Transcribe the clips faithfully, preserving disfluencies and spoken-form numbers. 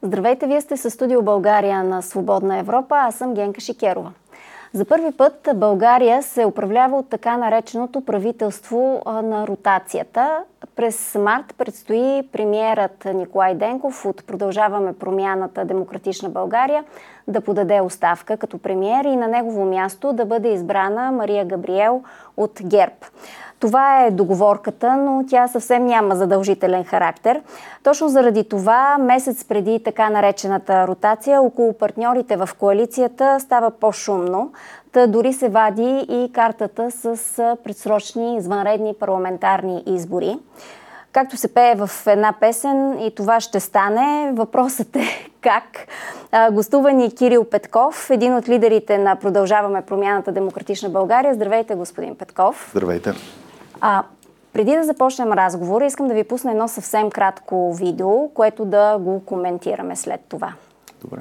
Здравейте, вие сте със Студио България на Свободна Европа, аз съм Генка Шикерова. За първи път България се управлява от така нареченото правителство на ротацията. През март предстои премиерът Николай Денков от Продължаваме промяната Демократична България да подаде оставка като премиер и на негово място да бъде избрана Мария Габриел от ГЕРБ. Това е договорката, но тя съвсем няма задължителен характер. Точно заради това, месец преди така наречената ротация, около партньорите в коалицията става по-шумно. Та дори се вади и картата с предсрочни извънредни парламентарни избори. Както се пее в една песен, и това ще стане. Въпросът е как. Гостува ни Кирил Петков, един от лидерите на Продължаваме промяната Демократична България. Здравейте, господин Петков. Здравейте. А, преди да започнем разговора, искам да ви пусна едно съвсем кратко видео, което да го коментираме след това. Добре.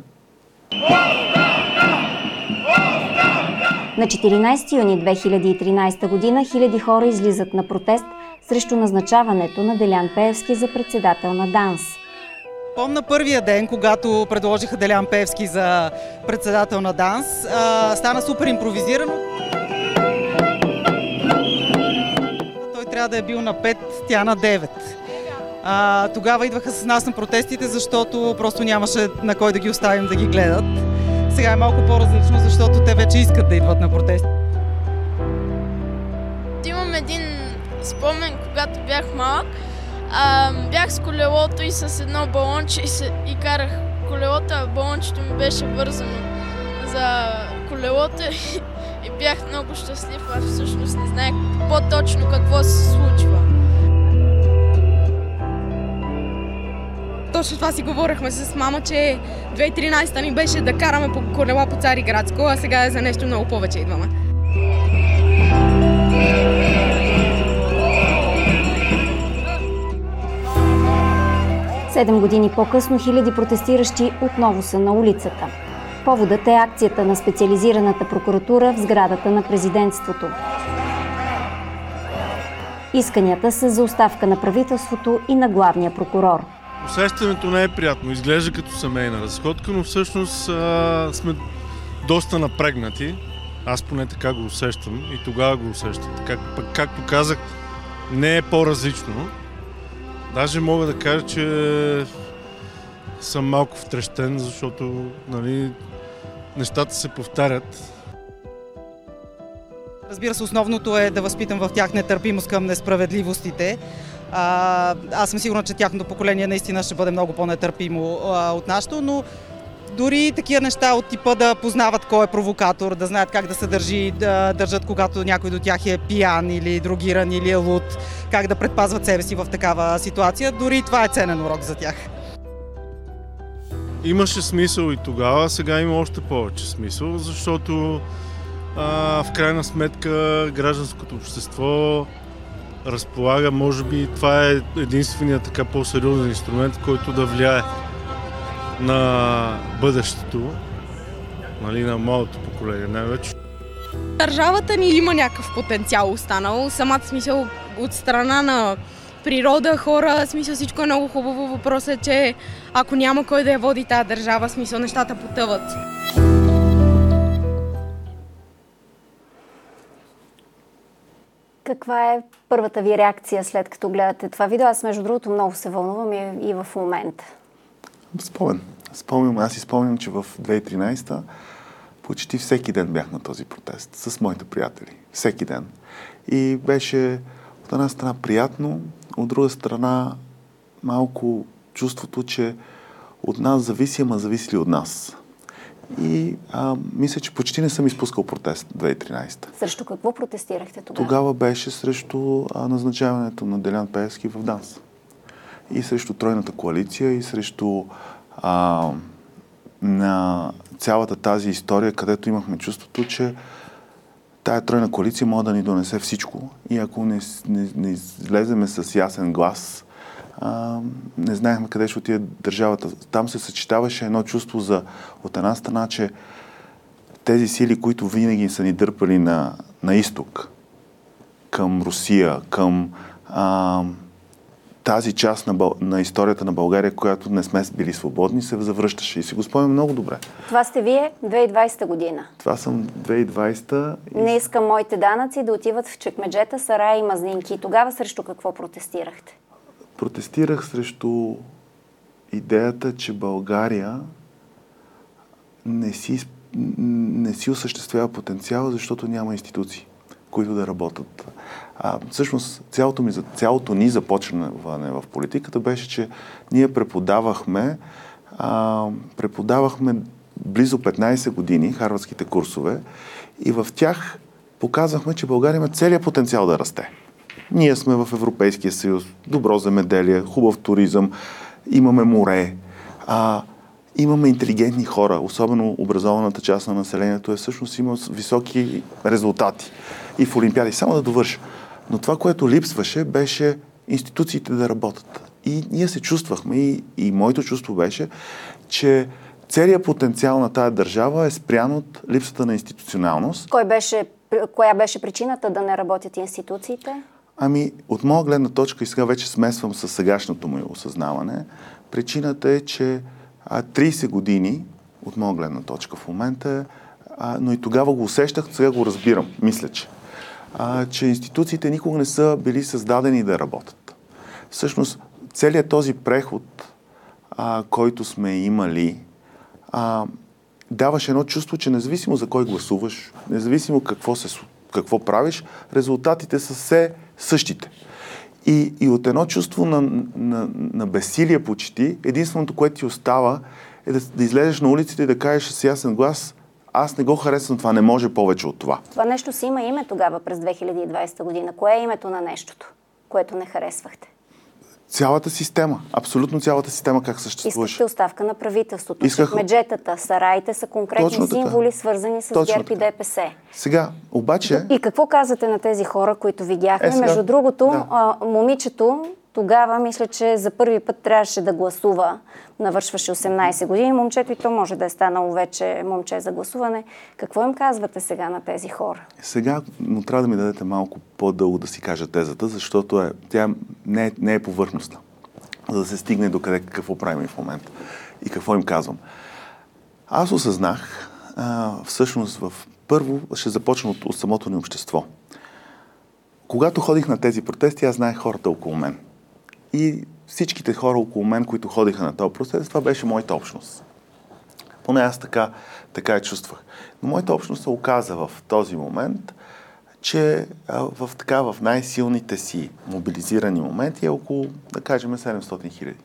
На четиринайсети юни две хиляди и тринайсета година хиляди хора излизат на протест срещу назначаването на Делян Пеевски за председател на ДАНС. Помня първия ден, когато предложиха Делян Пеевски за председател на ДАНС, а, стана супер импровизирано. Той трябва да е бил на пет, тя на девет. А, тогава идваха с нас на протестите, защото просто нямаше на кой да ги оставим да ги гледат. Сега е малко по-различно, защото те вече искат да идват на протести. Имам един спомен, когато бях малък. А, бях с колелото и с едно балонче и, се, и карах колелото, а балончето ми беше вързано за колелото и, и бях много щастлив, а всъщност не знаех по-точно какво се случва. Точно това си говорихме с мама, че две хиляди и тринайсета ни беше да караме по колела по Цариградско, а сега е за нещо много повече идваме. Седем години по-късно хиляди протестиращи отново са на улицата. Поводът е акцията на специализираната прокуратура в сградата на президентството. Исканията са за оставка на правителството и на главния прокурор. Усещането не е приятно. Изглежда като семейна разходка, но всъщност а, сме доста напрегнати. Аз поне така го усещам и тогава го усещам. Как, пък, както казах, не е по-различно. Даже мога да кажа, че съм малко втрещен, защото нали, нещата се повтарят. Разбира се, основното е да възпитам в тях нетърпимост към несправедливостите. А, аз съм сигурна, че тяхното поколение наистина ще бъде много по-нетърпимо а, от нашето, но дори такива неща от типа да познават кой е провокатор, да знаят как да се държи, да държат, когато някой до тях е пиян или другиран или е луд, как да предпазват себе си в такава ситуация, дори това е ценен урок за тях. Имаше смисъл и тогава, сега има още повече смисъл, защото а, в крайна сметка гражданското общество разполага, може би това е единственият така по-сериозен инструмент, който да влияе на бъдещето, нали, на младото поколение най-вече. Държавата ни има някакъв потенциал останал, самата смисъл от страна на природа, хора, смисъл всичко е много хубаво. Въпросът е, че ако няма кой да я води тази държава, смисъл нещата потъват. Каква е първата ви реакция след като гледате това видео? Аз между другото много се вълнувам и, и в момента. Спомен. Спомням, аз си спомням, че в две хиляди и тринайсета почти всеки ден бях на този протест с моите приятели. Всеки ден. И беше от една страна приятно, от друга страна малко чувството, че от нас зависи, ама зависи ли от нас. И а, мисля, че почти не съм изпускал протест две хиляди и тринайсета. Срещу какво протестирахте тогава? Тогава беше срещу а, назначаването на Делян Пеевски в ДАНС. И срещу тройната коалиция, и срещу а, на цялата тази история, където имахме чувството, че тая тройна коалиция може да ни донесе всичко. И ако не, не, не излеземе с ясен глас, а, не знаехме къде ще отиде държавата. Там се съчетаваше едно чувство за, от една страна, че тези сили, които винаги са ни дърпали на, на изток, към Русия, към а, тази част на, Бъл... на историята на България, която не сме били свободни, се завръщаше и си го спомням много добре. Това сте вие две хиляди и двадесета година. Това съм две хиляди и двадесета. И... Не искам моите данъци да отиват в чекмеджета, сараи и мазнинки. Тогава срещу какво протестирахте? Протестирах срещу идеята, че България не си, не си осъществява потенциала, защото няма институции, които да работят. А, всъщност, цялото, ми, цялото ни започване в политиката беше, че ние преподавахме, а, преподавахме близо петнадесет години харвардските курсове и в тях показвахме, че България има целият потенциал да расте. Ние сме в Европейския съюз, добро земеделие, хубав туризъм, имаме море, а, имаме интелигентни хора, особено образованата част на населението е всъщност има високи резултати и в олимпиади. Само да довърша. Но това, което липсваше, беше институциите да работят. И ние се чувствахме, и, и моето чувство беше, че целият потенциал на тая държава е спрян от липсата на институционалност. Кой беше, коя беше причината да не работят институциите? Ами, от моя гледна точка, и сега вече смесвам с сегашното му осъзнаване, причината е, че а, тридесет години, от моя гледна точка в момента, а, но и тогава го усещах, сега го разбирам, мисля, че, а, че институциите никога не са били създадени да работят. Всъщност, целият този преход, а, който сме имали, а, даваше едно чувство, че независимо за кой гласуваш, независимо какво, се, какво правиш, резултатите са все същите. И, и от едно чувство на, на, на безсилие почти, единственото, което ти остава, е да, да излезеш на улиците и да кажеш с ясен глас: аз не го харесвам това, не може повече от това. Това нещо си има име тогава през две хиляди и двадесета година. Кое е името на нещото, което не харесвахте? Цялата система, абсолютно цялата система как съществуваше. Искахте оставка на правителството. Исках... Меджетата, сараите са конкретни символи, свързани с Точно ГЕРБ и ДПС. Сега, обаче... И какво казвате на тези хора, които видяхме? Е, сега... Между другото, да. а, момичето тогава, мисля, че за първи път трябваше да гласува. Навършваше осемнадесет години. Момчето и то може да е станало вече момче за гласуване. Какво им казвате сега на тези хора? Сега, но трябва да ми дадете малко по-дълго да си кажа тезата, защото е, тя не е, не е повърхностна, за да се стигне до къде какво правим в момента и какво им казвам. Аз осъзнах, а, всъщност, в първо ще започна от, от самото ни общество. Когато ходих на тези протести, аз знаех хората около мен. И всичките хора около мен, които ходиха на този протест, това беше моята общност. Поне аз така, така я чувствах. Но моята общност се оказа в този момент, че в, така, в най-силните си мобилизирани моменти е около, да кажем, седемстотин хиляди.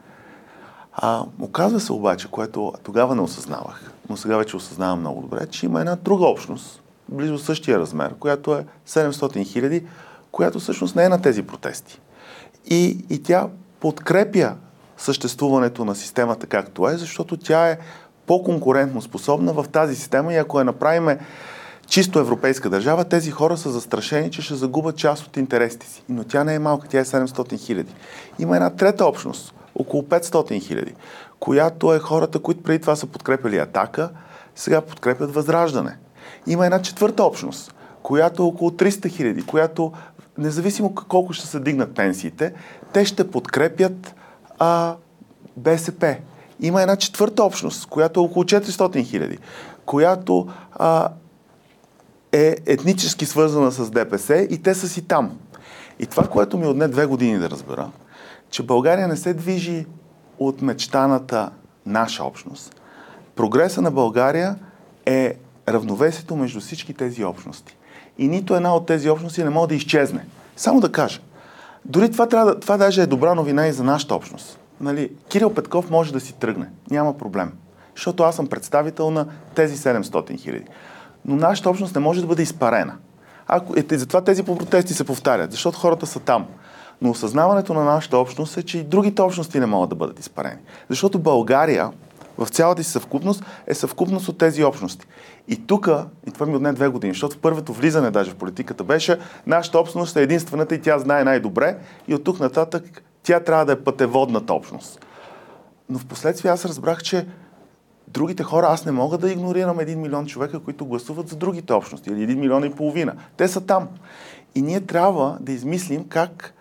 А, оказва се обаче, което тогава не осъзнавах, но сега вече осъзнавам много добре, че има една друга общност, близо същия размер, която е седемстотин хиляди, която всъщност не е на тези протести. И, и тя подкрепя съществуването на системата както е, защото тя е по-конкурентно способна в тази система и ако я направиме чисто европейска държава, тези хора са застрашени, че ще загубят част от интересите си. Но тя не е малка, тя е седемстотин хиляди. Има една трета общност, около петстотин хиляди, която е хората, които преди това са подкрепили Атака, сега подкрепят Възраждане. Има една четвърта общност, която е около триста хиляди, която независимо колко ще се дигнат пенсиите, те ще подкрепят а, БСП. Има една четвърта общност, която е около четиристотин хиляди, която а, е етнически свързана с ДПС и те са си там. И това, което ми отне две години да разбера, че България не се движи от мечтаната наша общност. Прогреса на България е равновесието между всички тези общности. И нито една от тези общности не може да изчезне. Само да кажа. Дори това, трябва да, това даже е добра новина и за нашата общност. Нали, Кирил Петков може да си тръгне. Няма проблем. Защото аз съм представител на тези седемстотин хиляди. Но нашата общност не може да бъде изпарена. Ако, е, затова тези протести се повтарят, защото хората са там. Но осъзнаването на нашата общност е, че и другите общности не могат да бъдат изпарени. Защото България в цялата си съвкупност е съвкупност от тези общности. И тук, и това ми отне две години, защото в първото влизане даже в политиката беше, нашата общност е единствената и тя знае най-добре и от тук нататък тя трябва да е пътеводната общност. Но в последствие аз разбрах, че другите хора, аз не мога да игнорирам един милион човека, които гласуват за другите общности, или един милион и половина. Те са там. И ние трябва да измислим как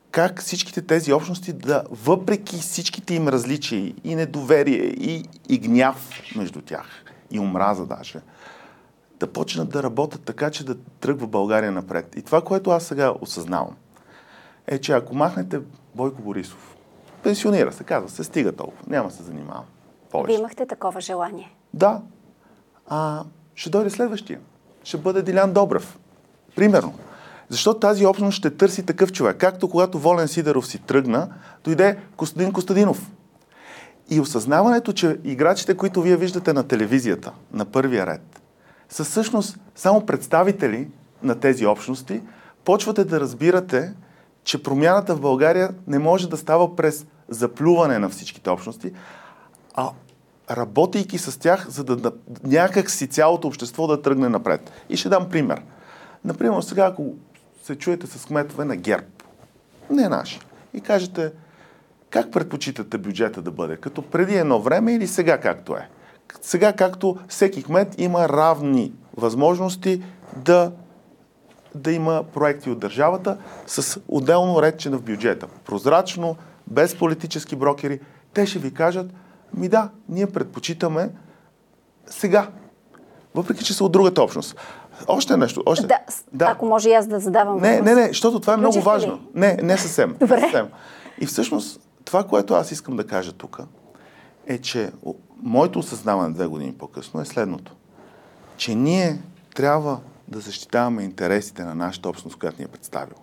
как всичките тези общности да, въпреки всичките им различия и недоверие, и, и гняв между тях, и омраза даже, да почнат да работят така, че да тръгва България напред. И това, което аз сега осъзнавам, е, че ако махнете Бойко Борисов, пенсионира се, казва се, стига толкова, няма се занимавам повече. Вие имахте такова желание? Да. А, ще дойде следващия. Ще бъде Дилян Добрев. Примерно. Защото тази общност ще търси такъв човек. Както когато Волен Сидеров си тръгна, дойде Костадин Костадинов. И осъзнаването, че играчите, които вие виждате на телевизията, на първия ред, са всъщност само представители на тези общности, почвате да разбирате, че промяната в България не може да става през заплюване на всичките общности, а работейки с тях, за да, да някак си цялото общество да тръгне напред. И ще дам пример. Например, сега, ако се чуете с кметове на ГЕРБ, не наши, и кажете, как предпочитате бюджета да бъде? Като преди едно време или сега както е? Сега както всеки кмет има равни възможности да, да има проекти от държавата с отделно редче в бюджета. Прозрачно, без политически брокери. Те ще ви кажат, ми да, ние предпочитаме сега. Въпреки, че са от другата общност. Още нещо. Още. Да, да. Ако може и аз да задавам Не, въпрос. не, не, защото това е много Включихте важно. ли? Не, не съвсем. Добре. Не съвсем. И всъщност, това, което аз искам да кажа тук, е, че моето осъзнаване две години по-късно е следното. Че ние трябва да защитаваме интересите на нашата общност, която ни е представила.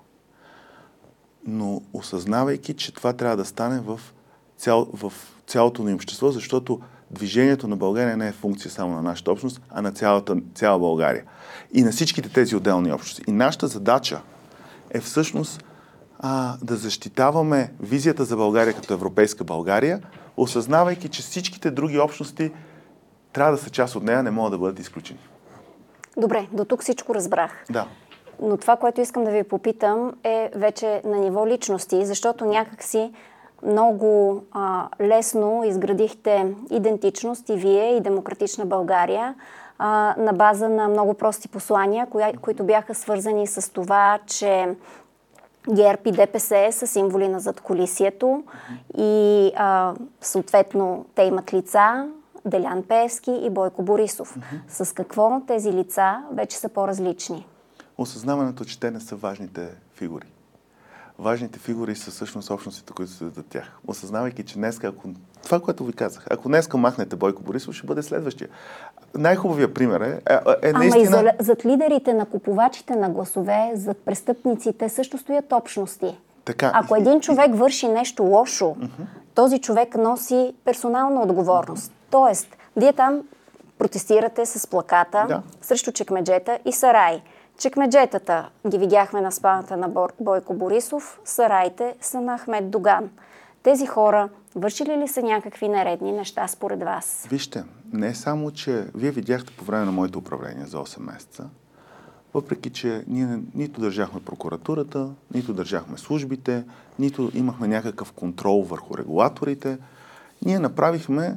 Но осъзнавайки, че това трябва да стане в, цял, в цялото ни общество, защото движението на България не е функция само на нашата общност, а на цялата, цяла България. И на всичките тези отделни общности. И нашата задача е всъщност а, да защитаваме визията за България като европейска България, осъзнавайки, че всичките други общности трябва да са част от нея, не могат да бъдат изключени. Добре, до тук всичко разбрах. Да. Но това, което искам да ви попитам, е вече на ниво личности, защото някакси много а, лесно изградихте идентичност и вие, и Демократична България, а, на база на много прости послания, коя, които бяха свързани с това, че ГЕРБ и ДПС са символи на задкулисието и а, съответно те имат лица, Делян Пеевски и Бойко Борисов. Mm-hmm. С какво тези лица вече са по-различни? Осъзнаването, че те не са важните фигури. Важните фигури са всъщност общностите, които са за тях. Осъзнавайки, че днеска, ако... това, което ви казах, ако днеска махнете Бойко Борисов, ще бъде следващия. Най-хубавия пример е, е, е наистина... Ама и за, зад лидерите на купувачите на гласове, зад престъпниците също стоят общности. Така, ако и... един човек върши нещо лошо, uh-huh. този човек носи персонална отговорност. Uh-huh. Тоест, вие там протестирате с плаката да. срещу чекмеджета и сараи. Чекмеджетата ги видяхме на спаната на Бойко Борисов, сараите са на Ахмед Доган. Тези хора вършили ли са някакви нередни неща според вас? Вижте, не само, че вие видяхте по време на моето управление за осем месеца, въпреки, че ние нито държахме прокуратурата, нито държахме службите, нито имахме някакъв контрол върху регулаторите, ние направихме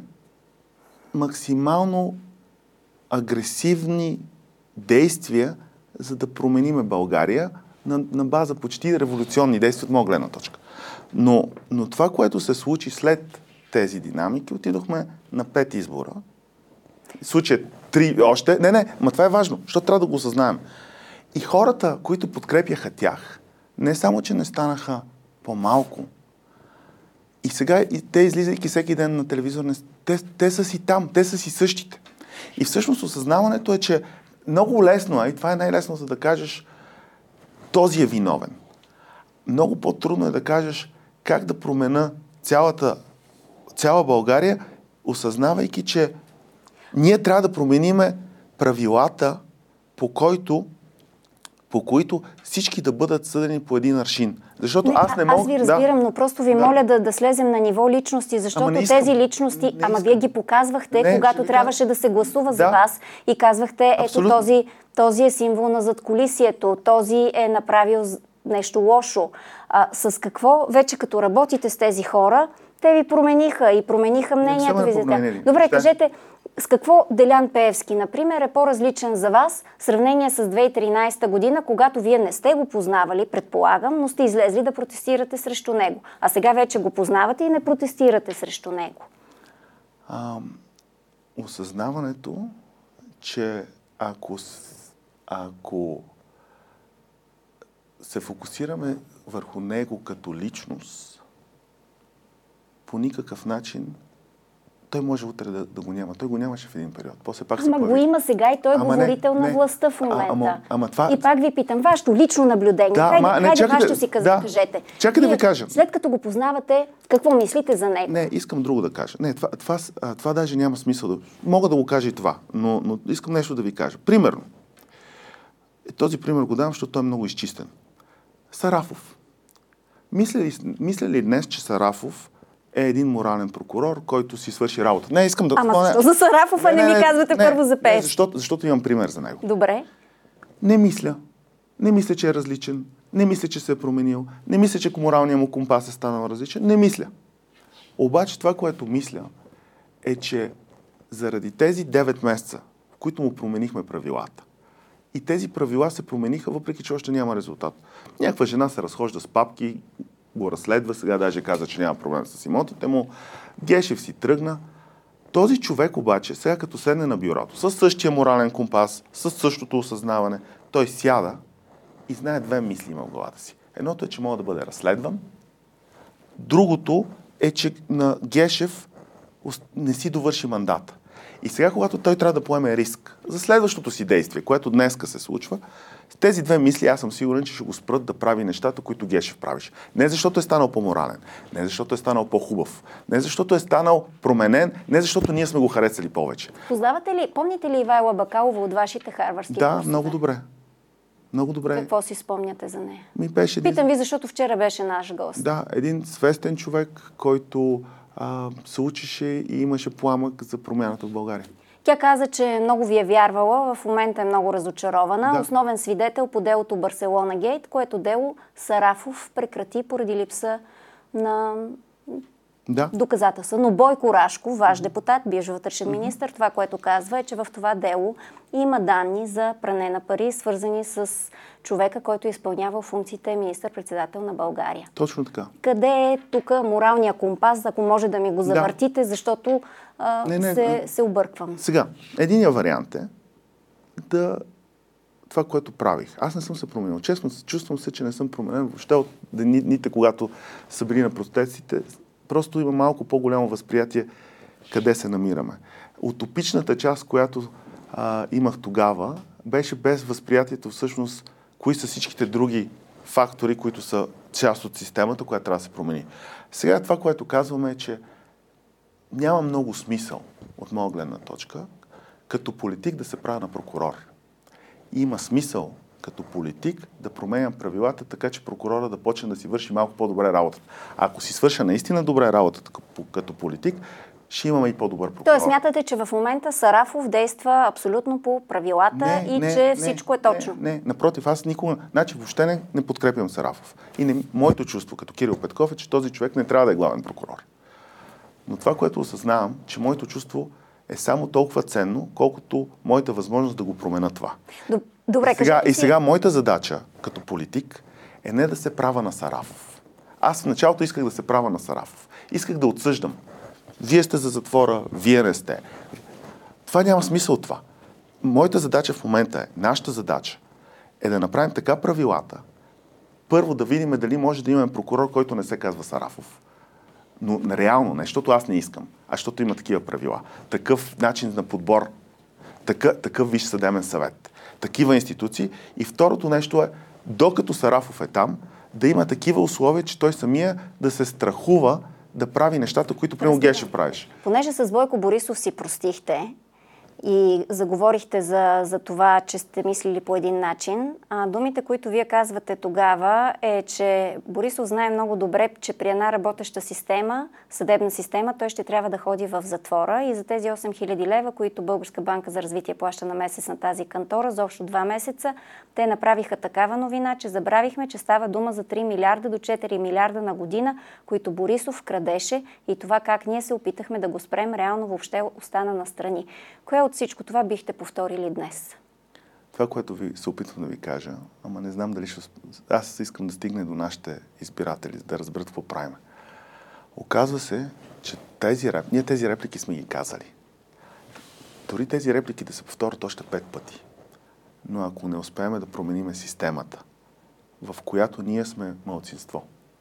максимално агресивни действия, за да промениме България на, на база почти революционни действия от моя гледна точка. Но, но това, което се случи след тези динамики, отидохме на пет избора. В случая три още. Не, не, ма това е важно, защото трябва да го осъзнаем. И хората, които подкрепяха тях, не само, че не станаха по-малко, и сега и те, излизайки всеки ден на телевизор, не, те, те са си там, те са си същите. И всъщност осъзнаването е, че много лесно е, и това е най-лесно, за да кажеш този е виновен. Много по-трудно е да кажеш как да промена цялата, цяла България, осъзнавайки, че ние трябва да промениме правилата, по който по които всички да бъдат съдени по един аршин. Защото не, аз не мога... Аз ви разбирам, да, но просто ви да. моля да, да слезем на ниво личности, защото тези личности, не ама вие ги показвахте, не, когато трябваше кажа. да се гласува да. за вас и казвахте, Абсолютно. ето този, този е символ на задкулисието, този е направил нещо лошо. А, с какво, вече като работите с тези хора, Те ви промениха и промениха мнението ви за тях. Добре, Ще... кажете, с какво Делян Пеевски, например, е по-различен за вас в сравнение с две хиляди и тринадесета година, когато вие не сте го познавали, предполагам, но сте излезли да протестирате срещу него. А сега вече го познавате и не протестирате срещу него. А, осъзнаването, че ако, ако се фокусираме върху него като личност, по никакъв начин той може утре да, да го няма. Той го нямаше в един период. После пак ама се го има сега и той е ама говорител не, на не. властта в момента. А, ама, ама това... И пак ви питам, вашето лично наблюдение. Да, хайде, ама, не, хайде чакайте, вашето си къз... да. кажете. Чакай да ви кажа. След като го познавате, какво мислите за него? Не, искам друго да кажа. Не, това, това, това, това даже няма смисъл да... Мога да го кажа и това, но, но искам нещо да ви кажа. Примерно. Този пример го дам, защото той е много изчистен. Сарафов. Мисля ли, мисля ли днес, че Сарафов е един морален прокурор, който си свърши работа? Не, искам да... Ама защо за Сарафов, а не, не, не ми казвате не, първо за Пеевски? Защото, защото имам пример за него. Добре. Не мисля. Не мисля, че е различен. Не мисля, че се е променил. Не мисля, че моралният му компас е станал различен. Не мисля. Обаче това, което мисля, е, че заради тези девет месеца, в които му променихме правилата, и тези правила се промениха, въпреки че още няма резултат. Някаква жена се разхожда с папки, го разследва, сега даже каза, че няма проблем с имотите му. Гешев си тръгна. Този човек обаче, сега като седне на бюрото, със същия морален компас, със същото осъзнаване, той сяда и знае две мисли има в главата си. Едното е, че мога да бъде разследван. Другото е, че на Гешев не си довърши мандата. И сега, когато той трябва да поеме риск за следващото си действие, което днеска се случва, с тези две мисли аз съм сигурен, че ще го спрат да прави нещата, които Гешев правиш. Не защото е станал по-морален, не защото е станал по-хубав, не защото е станал променен, не защото ние сме го харесали повече. Познавате ли, помните ли Ивайла Бакалова от вашите харвардски Да, курсове? много добре. Много добре. Какво си спомняте за нея? Ми беше един... Питам ви, защото вчера беше наш гост. Да, един свестен човек, който а, се учеше и имаше пламък за промяната в България. Тя каза, че много ви е вярвала, в момента е много разочарована. Да. Основен свидетел по делото Барселона Гейт, което дело Сарафов прекрати поради липса на да. доказателства. Но Бойко Рашков, ваш депутат, бивш вътрешен министър, това, което казва е, че в това дело има данни за пране на пари, свързани с човека, който изпълнява функциите министър-председател на България. Точно така. Къде е тук моралния компас, ако може да ми го завъртите, да. защото а, не, не, се, не. се обърквам. Сега, единият вариант е да това, което правих. Аз не съм се променил. Честно, чувствам се, че не съм променен въобще от дните, когато са били на протестите. Просто има малко по-голямо възприятие къде се намираме. Утопичната част, която а, имах тогава, беше без възприятието всъщност кои са всичките други фактори, които са част от системата, която трябва да се промени. Сега това, което казваме е, че няма много смисъл от моя гледна точка като политик да се правя на прокурор. И има смисъл като политик да променям правилата, така че прокурора да почне да си върши малко по-добре работата. Ако си свърша наистина добре работата като политик, ще имаме и по-добър прокурор. Тоест смятате, че в момента Сарафов действа абсолютно по правилата не, и не, че не, всичко е точно? Не, не, напротив, аз никога, значи въобще не, не подкрепям Сарафов. И не, моето чувство като Кирил Петков е, че този човек не трябва да е главен прокурор. Но това, което осъзнавам, че моето чувство е само толкова ценно, колкото моята възможност да го променя това. Добре, и сега, си... и сега моята задача като политик е не да се правя на Сарафов. Аз в началото исках да се правя на Сарафов. Исках да отсъждам. Вие сте за затвора, вие не сте. Това няма смисъл от това. Моята задача в момента е, нашата задача е да направим така правилата. Първо да видим дали може да имаме прокурор, който не се казва Сарафов. Но реално не, защото аз не искам, а защото има такива правила. Такъв начин на подбор, такъв, такъв висш съдебен съвет, такива институции. И второто нещо е, докато Сарафов е там, да има такива условия, че той самия да се страхува да прави нещата, които прямо Гешев правиш. Понеже с Бойко Борисов си простихте, и заговорихте за, за това, че сте мислили по един начин. А, думите, които вие казвате тогава, е, че Борисов знае много добре, че при една работеща система, съдебна система, той ще трябва да ходи в затвора и за тези осем хиляди лева, които Българска банка за развитие плаща на месец на тази кантора, за общо два месеца, те направиха такава новина, че забравихме, че става дума за три милиарда до четири милиарда на година, които Борисов крадеше, и това как ние се опитахме да го спрем, реално въобще остана настрани. Кое от всичко това бихте повторили днес? Това, което ви се опитвам да ви кажа, ама не знам дали ще... Аз искам да стигне до нашите избиратели, да разберат какво правим. Оказва се, че тези реплики, ние тези реплики сме ги казали. Дори тези реплики да се повторят още пет пъти. Но ако не успеем да променим системата, в която ние сме малцинство,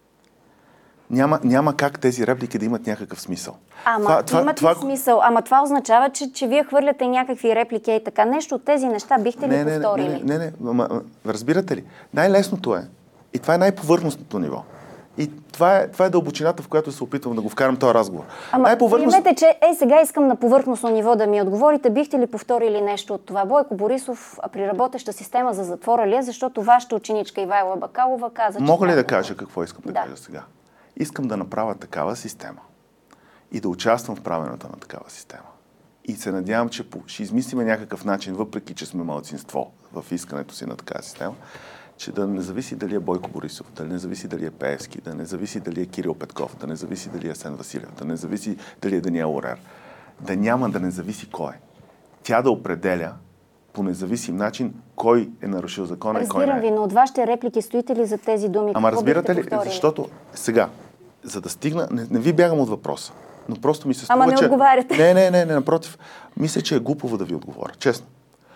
Няма, няма как тези реплики да имат някакъв смисъл. Ама това, това, имат това... ли смисъл? Ама това означава, че, че вие хвърляте някакви реплики и така. Нещо от тези неща бихте не, ли не, повторили? Не, не, не, не. Ма, разбирате ли? Най-лесното е, и това е най-повърхностното ниво. И това е, това е дълбочината, в която се опитвам да го вкарам този разговор. Ама Най-повърхност... приемете, че е, сега искам на повърхностно ниво да ми отговорите. Бихте ли повторили нещо от това? Бойко Борисов при работеща система за затвора ли е? Защото вашата ученичка Ивайла Бакалова каза, че... Мога ли да кажа какво искам да, да кажа сега? Искам да направя такава система и да участвам в правенето на такава система. И се надявам, че ще измислиме някакъв начин, въпреки че сме малцинство в искането си на такава система, че да не зависи дали е Бойко Борисов, да не зависи дали е Пеевски, да не зависи дали е Кирил Петков, да не зависи дали е Асен Василев, да не зависи дали е Даниел Орер. Да няма да не зависи кой е. Тя да определя по независим начин кой е нарушил закона и кой не е. Разбирам ви, но от вашите реплики стоите ли за тези думи? Ама разбирате ли, защото сега, за да стигна, не, не ви бягам от въпроса, но просто ми се струва, Ама не че... отговаряте. Не, не, не, не, напротив. Мисля, че е глупово да ви отговоря, честно.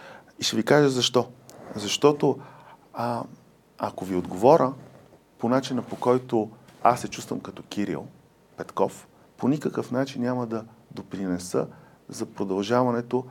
И ще ви кажа защо. Защото а, ако ви отговоря по начина, по който аз се чувствам като Кирил Петков, по никакъв начин няма да допринеса за продължаването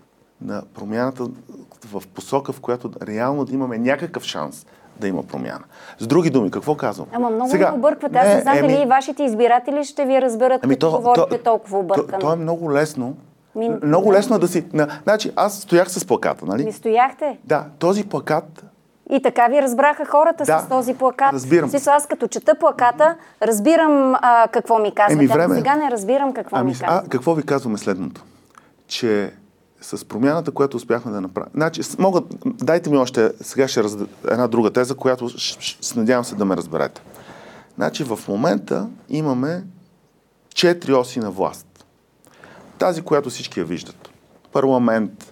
на промяната в посока, в която реално да имаме някакъв шанс да има промяна. С други думи, какво казвам? Ама много Сега, ме обърквате. Аз не знам дали и вашите избиратели ще ви разберат, ами като то, говорите то, толкова объркано. То, то е много лесно. Ми, много лесно е да си... На, значи, аз стоях с плаката, нали? Ви стояхте? Да, този плакат... И така ви разбраха хората да, с този плакат. Разбирам. Си, аз като чета плаката, разбирам а, какво ми казвате. Еми, време... Сега не разбирам какво ами, ми казвате. А, какво ви казваме следното? Че с промяната, която успяхме да направим... Значи, мога... Дайте ми още... Сега ще раз... една друга теза, която се надявам се да ме разберете. Значи, в момента имаме четири оси на власт. Тази, която всички я виждат. Парламент,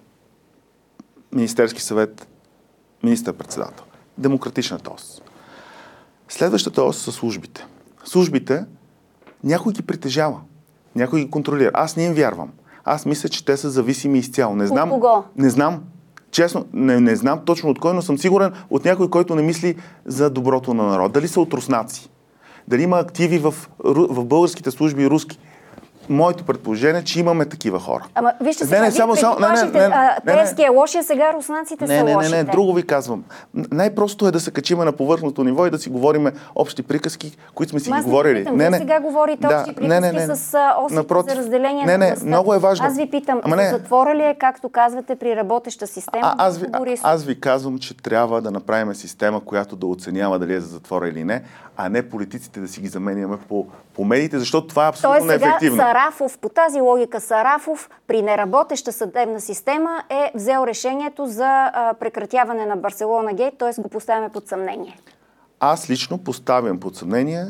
Министерски съвет, министър-председател. Демократичната ос. Следващата ос са службите. Службите някой ги притежава. Някой ги контролира. Аз не им вярвам. Аз мисля, че те са зависими изцяло. Не знам. От кого? Не знам. Честно, не, не знам точно от кой, но съм сигурен от някой, който не мисли за доброто на народ. Дали са от руснаци? Дали има активи в, в българските служби руски? Моето предположение е, че имаме такива хора. Ама вижте сега, не, не, само, само, не, не, не, не, Пеевски е лошия, сега руснаците не, са не, не, лошите. не, не, друго ви казвам. Най-просто е да се качиме на повърхното ниво и да си говорим общи приказки, които сме си ги говорили. Питам, не, не. Сега говорите да, общи приказки не, не, не. с осите Напротив. за разделение не, на не, властта. много е важно. Аз ви питам, Ама не. затвора ли е, както казвате, при работеща система? А, аз, ви, Борисов? аз ви казвам, че трябва да направим система, която да оценява дали е за затвора или не, а не политиците да си ги заменяме по, по медиите, защото това е абсолютно неефективно. Тоест сега Сарафов, по тази логика Сарафов, при неработеща съдебна система е взел решението за а, прекратяване на Барселона Гейт, т.е. го поставяме под съмнение. Аз лично поставям под съмнение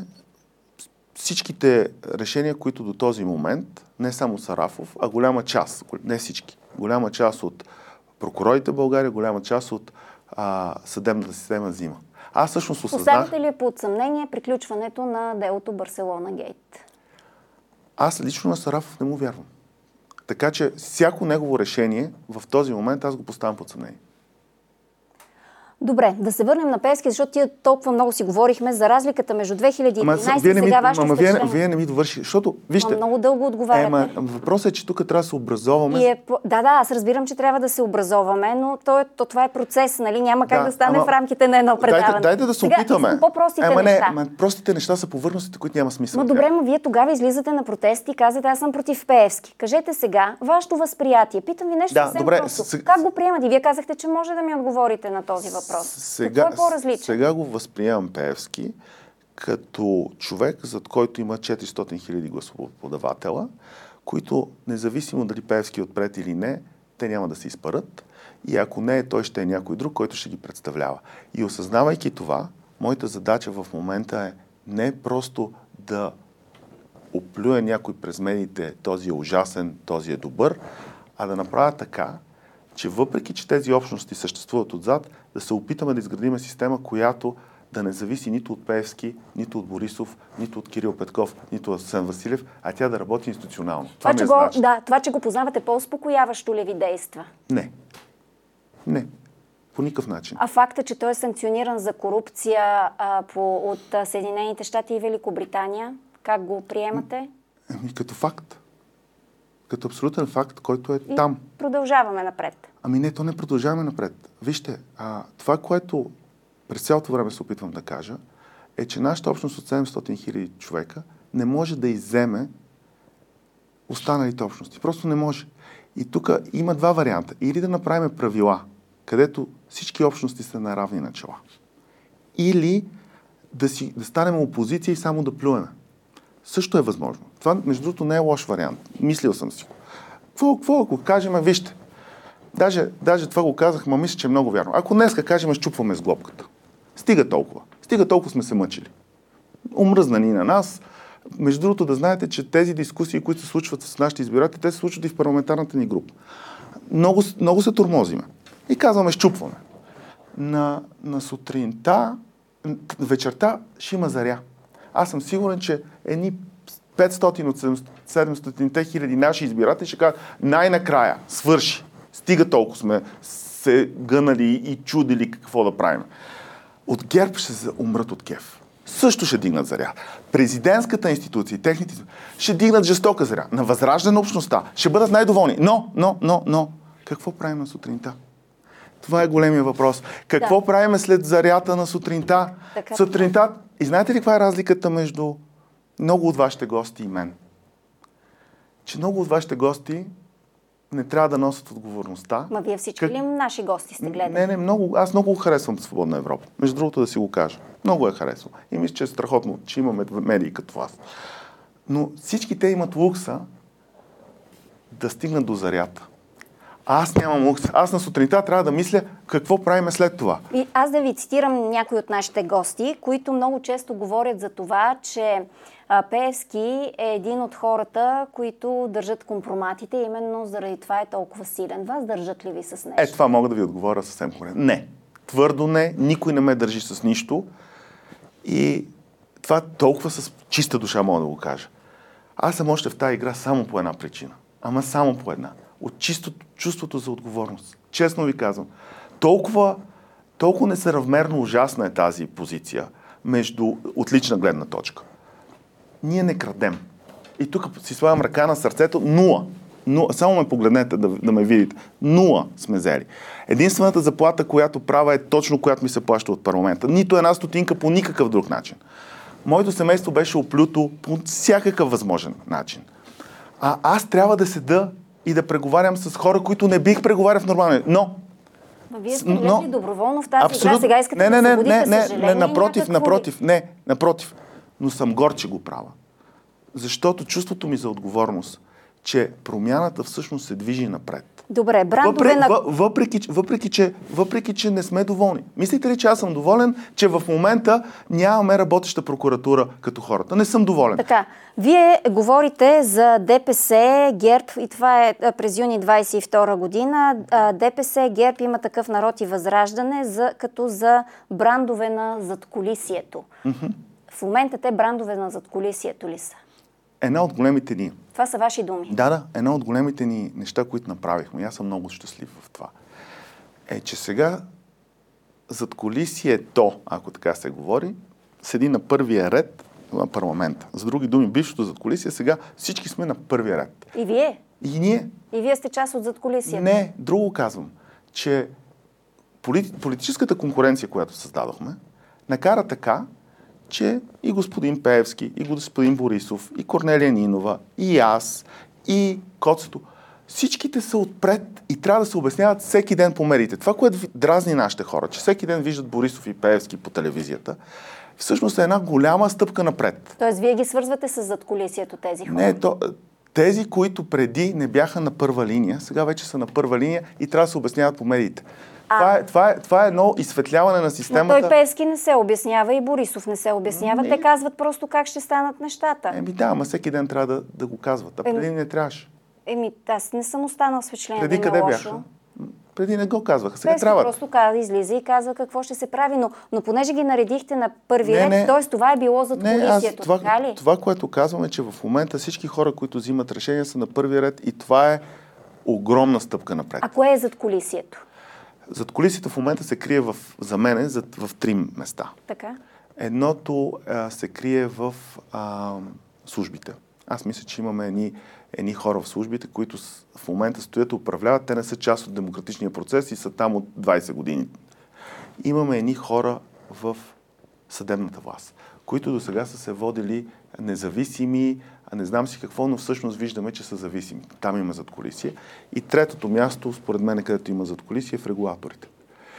всичките решения, които до този момент, не само Сарафов, а голяма част, не всички, голяма част от прокурорите в България, голяма част от а, съдебната система взима. Аз всъщност осъзнах... Поставяте ли под съмнение приключването на делото Барселона Гейт? Аз лично на Сарафов не му вярвам. Така че всяко негово решение в този момент аз го поставям под съмнение. Добре, да се върнем на Пеевски, защото тия толкова много си говорихме за разликата между две хиляди и тринадесета и сега вашето впечатление. Ама вие не ми довърши, защото, вижте... Ама много дълго отговаряте. Ема, въпросът е, че тук трябва да се образоваме. И е, да, да, аз разбирам, че трябва да се образоваме, но то, то, това е процес, нали? Няма как да, да стане ама, в рамките на едно предаване. Дайте, дайте да се сега, опитаме. По-простите ема, неща. Не, ама, простите неща са повърхностите, които няма смисъл. Но добре, но вие тогава излизате на протести и казвате, аз съм против Пеевски. Кажете сега, вашето възприятие. Питам ви нещо да, съвсем добре, просто. с... Как го приемате? Вие казахте, че може да ми отговорите на този въпрос. Сега, Какво е по-различно? Сега го възприемам Пеевски като човек, зад който има четиристотин хиляди гласоподавателя, които, независимо дали Пеевски е отпред или не, те няма да се изпарат. И ако не е, той ще е някой друг, който ще ги представлява. И осъзнавайки това, моята задача в момента е не просто да оплюя някой през медиите, този е ужасен, този е добър, а да направя така, че въпреки, че тези общности съществуват отзад, да се опитаме да изградим система, която да не зависи нито от Пеевски, нито от Борисов, нито от Кирил Петков, нито от Асен Василев, а тя да работи институционално. Това, това, че, го, е да, това че го познавате, по-успокояващо ли ви действа? Не. Не. По никакъв начин. А факта, че той е санкциониран за корупция а, по, от а, Съединените щати и Великобритания, как го приемате? Ами като факт. Като абсолютен факт, който е и там. Продължаваме напред. Ами не, то не продължаваме напред. Вижте, а, това, което през цялото време се опитвам да кажа, е, че нашата общност от седемстотин хиляди човека не може да изземе останалите общности. Просто не може. И тук има два варианта. Или да направим правила, където всички общности са на равни начала. Или да, си, да станем опозиция и само да плюеме. Също е възможно. Това, между другото, не е лош вариант. Мислил съм си го. Какво, какво ако кажем, вижте, даже, даже това го казах, ма мисля, че е много вярно. Ако днеска кажем, щупваме с глобката. Стига толкова. Стига толкова сме се мъчили. Омръзнани на нас. Между другото, да знаете, че тези дискусии, които се случват с нашите избиратели, те се случват и в парламентарната ни група. Много, много се тормозиме. И казваме, щупваме. На, на сутринта, вечерта ще има заря. Аз съм сигурен, че едни петстотин от седемстотин хиляди наши избиратели ще кажат, най-накрая, свърши. Стига толкова сме се гънали и чудили какво да правим. От ГЕРБ ще се умрат от кеф. Също ще дигнат заря. Президентската институция и техните ще дигнат жестока заря. На възраждане общността ще бъдат най-доволни. Но, но, но, но, какво правим на сутринта? Това е големия въпрос. Какво да. правим след зарята на сутринта? Така, сутринта. И знаете ли каква е разликата между много от вашите гости и мен? Че много от вашите гости не трябва да носят отговорността. Ма вие всички как... ли наши гости сте гледали? Не, не, много. Аз много харесвам Свободна Европа. Между другото да си го кажа. Много я харесвам. И мисля, че е страхотно, че имаме медии като вас. Но всички те имат лукса да стигнат до зарята. А аз нямам лукс. Аз на сутринта трябва да мисля какво правим след това. И аз да ви цитирам някои от нашите гости, които много често говорят за това, че Пеевски е един от хората, които държат компроматите, именно заради това е толкова силен. Вас държат ли ви с нещо? Е, това мога да ви отговоря съвсем коректно. Не. Твърдо не. Никой не ме държи с нищо. И това толкова с чиста душа мога да го кажа. Аз съм още в тази игра само по една причина. Ама само по една. От чистото чувството за отговорност. Честно ви казвам. Толкова, толкова несъразмерно ужасна е тази позиция между отлична гледна точка. Ние не крадем. И тук си слагам ръка на сърцето. Нула. Нула. Само ме погледнете да, да ме видите. Нула сме взели. Единствената заплата, която правя, е точно която ми се плаща от парламента. Нито една стотинка по никакъв друг начин. Моето семейство беше оплюто по всякакъв възможен начин. А аз трябва да седа и да преговарям с хора, които не бих преговарял в нормалния. Но Ма вие сте влезли но... доброволно в тази абсолютно... игра, сега искате не, не, да не, освободите не, съжаление. Не, напротив, напротив, ли? не, напротив. Но съм горд, че го правя. Защото чувството ми за отговорност, че промяната всъщност се движи напред. Добре, брандове Въпреки, на... въпреки, въпреки, че, въпреки, че не сме доволни. Мислите ли, че аз съм доволен, че в момента нямаме работеща прокуратура като хората? Не съм доволен. Така, вие говорите за ДПС, ГЕРБ, и това е през юни двадесет и втора година. ДПС, ГЕРБ, Има такъв народ и Възраждане, за, като за брандове на задкулисието. Mm-hmm. В момента те брандове на задкулисието ли са? Една от големите ни... Това са ваши думи. Да, да. Една от големите ни неща, които направихме, и аз съм много щастлив в това, е, че сега задкулисието, ако така се говори, седи на първия ред на парламента. За други думи, бившото задкулисие, сега всички сме на първия ред. И вие? И ние. И вие сте част от задкулисието? Не, друго казвам, че полит, политическата конкуренция, която създадохме, накара така, че и господин Пеевски, и господин Борисов, и Корнелия Нинова, и аз, и Коцето, всичките са отпред и трябва да се обясняват всеки ден по медиите. Това, което дразни нашите хора, че всеки ден виждат Борисов и Пеевски по телевизията, всъщност е една голяма стъпка напред. Тоест, вие ги свързвате с задкулисието тези хора? Не, то, тези, които преди не бяха на първа линия, сега вече са на първа линия и трябва да се обясняват по медиите. Това е, това, е, това е едно изсветляване на системата. Но той Пеевски не се обяснява и Борисов не се обяснява. Не. Те казват просто как ще станат нещата. Еми да, ама всеки ден трябва да, да го казват. А преди Еми... не трябваше. Еми, аз не съм останал с впечатление. Преди да къде лошо. бяха? Преди не го казваха. Сега Пеевски трябва. просто казва, излиза и казва какво ще се прави. Но, но понеже ги наредихте на първи не, ред, т.е. това е било зад колисието, това, така ли? Това, което казвам е, че в момента всички хора, които взимат решения, са на първи ред и това е огромна стъпка напред. А кое е зад колисието? Зад колисието в момента се крие в, за мен в, в три места. Така. Едното а, се крие в а, службите. Аз мисля, че имаме едни, едни хора в службите, които в момента стоят и управляват. Те не са част от демократичния процес и са там от двайсет години. Имаме едни хора в съдебната власт, които до сега са се водили независими, а не знам си какво, но всъщност виждаме, че са зависими. Там има задкулисие. И третото място, според мен, където има задкулисие, е в регулаторите.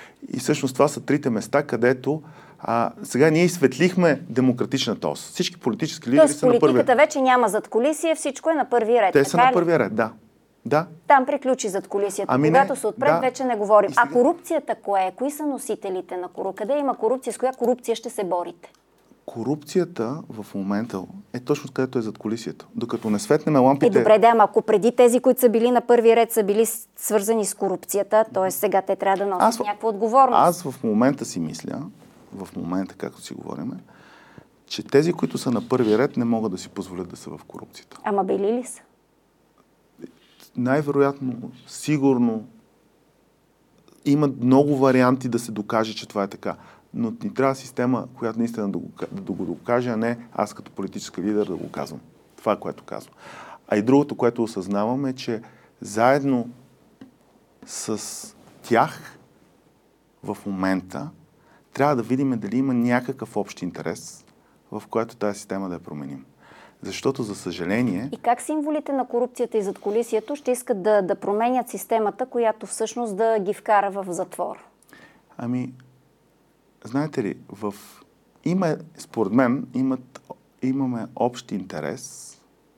И всъщност това са трите места, където а, сега ние изсветлихме демократичната ос. Всички политически лидери Тоест, са на първи ред. политиката вече няма задкулисие, всичко е на първи ред. Те така са на ли? първи ред, да. да. Там приключи задкулисието. Ами Когато не, се отпред, да. вече не говорим. Сега... А корупцията кое е? Кои са носителите на корупция? Къде има корупция? С коя корупция ще се борите? Корупцията в момента е точно където е задкулисието. Докато не светнем лампите... Е, добре, да, ама ако преди тези, които са били на първи ред, са били свързани с корупцията, т.е. сега те трябва да носят аз, някаква отговорност. Аз в момента си мисля, в момента, както си говорим, че тези, които са на първи ред, не могат да си позволят да са в корупцията. Ама били ли са? Най-вероятно, сигурно, има много варианти да се докаже, че това е така. Но ни трябва система, която наистина да го, да го докаже, а не аз като политически лидер да го казвам. Това е което казвам. А и другото, което осъзнавам е, че заедно с тях в момента трябва да видим дали има някакъв общ интерес, в който тази система да я променим. Защото, за съжаление... И как символите на корупцията и задкулисието ще искат да, да променят системата, която всъщност да ги вкара в затвор? Ами, знаете ли, в... има, според мен имат, имаме общ интерес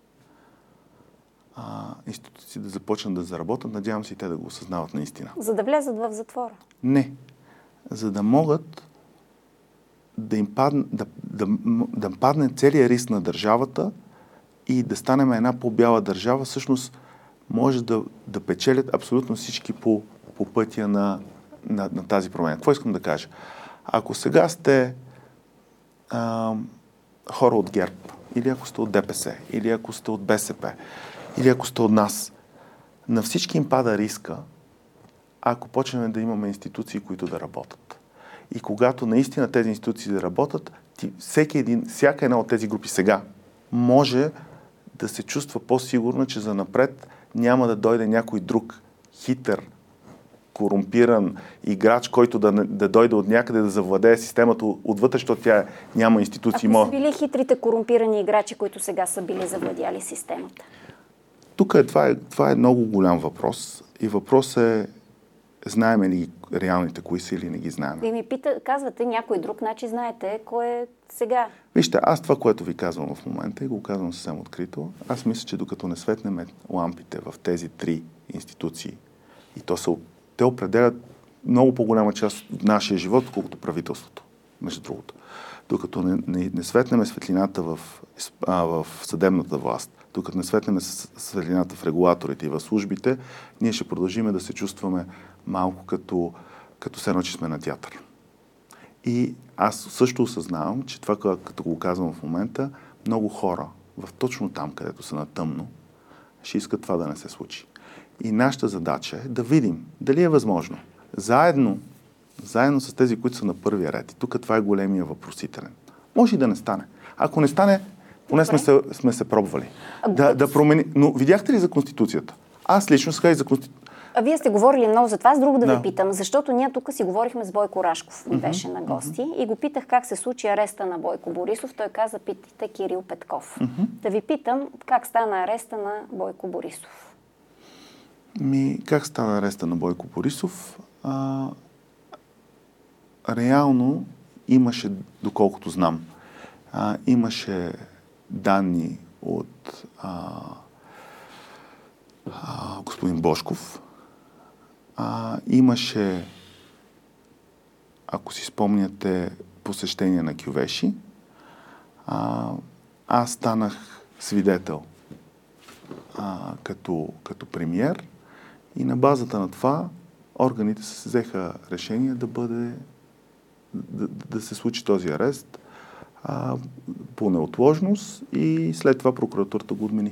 а, институции да започнат да заработят. Надявам се и те да го осъзнават наистина. За да влязат в затвора? Не. За да могат да им падне, да, да, да падне целият риск на държавата и да станем една по-бяла държава, всъщност може да, да печелят абсолютно всички по, по пътя на, на, на тази промена. Какво искам да кажа? Ако сега сте а, хора от ГЕРБ, или ако сте от ДПС, или ако сте от БСП, или ако сте от нас, на всички им пада риска, ако почнем да имаме институции, които да работят. И когато наистина тези институции да работят, ти, всеки един, всяка една от тези групи сега може да се чувства по-сигурно, че занапред няма да дойде някой друг хитър, корумпиран играч, който да, да дойде от някъде да завладее системата отвътре, защото тя няма институции. Ако са били хитрите корумпирани играчи, които сега са били завладяли системата? Тук е, това, е, това е много голям въпрос. И въпрос е, знаем ли реалните кои са или не ги знаем? Вие ми пита, казвате някой друг, значи знаете кой е сега. Вижте, аз това, което ви казвам в момента и го казвам съвсем открито, аз мисля, че докато не светнем лампите в тези три институции, и то са, те определят много по-голяма част от нашия живот, колкото правителството, между другото. Докато не, не, не светнем светлината в, а, в съдебната власт, докато не светнем светлината в регулаторите и в службите, ние ще продължим да се чувстваме малко като, като се едно, че сме на театър. И аз също осъзнавам, че това, като го казвам в момента, много хора, в точно там, където са на тъмно, ще искат това да не се случи. И нашата задача е да видим дали е възможно заедно заедно с тези, които са на първия ред. И тук това е големия въпросителен. Може и да не стане. Ако не стане, поне сме се, сме се пробвали. Да, да промени... Но видяхте ли за Конституцията? Аз лично сега и за Конституцията. А вие сте говорили много за това, с друго да, да ви питам, защото ние тук си говорихме с Бойко Рашков, mm-hmm. беше на гости, mm-hmm. и го питах как се случи ареста на Бойко Борисов. Той каза, питайте Кирил Петков. Mm-hmm. Да ви питам, как стана ареста на Бойко Борисов? Ми, как стана ареста на Бойко Борисов? А, реално имаше, доколкото знам, а, имаше данни от а, а, господин Божков. А, имаше, ако си спомняте, посещение на Кювеши. А, аз станах свидетел а, като, като премиер и на базата на това органите се взеха решение да бъде да, да се случи този арест а, по неотложност и след това прокуратурата го отмени.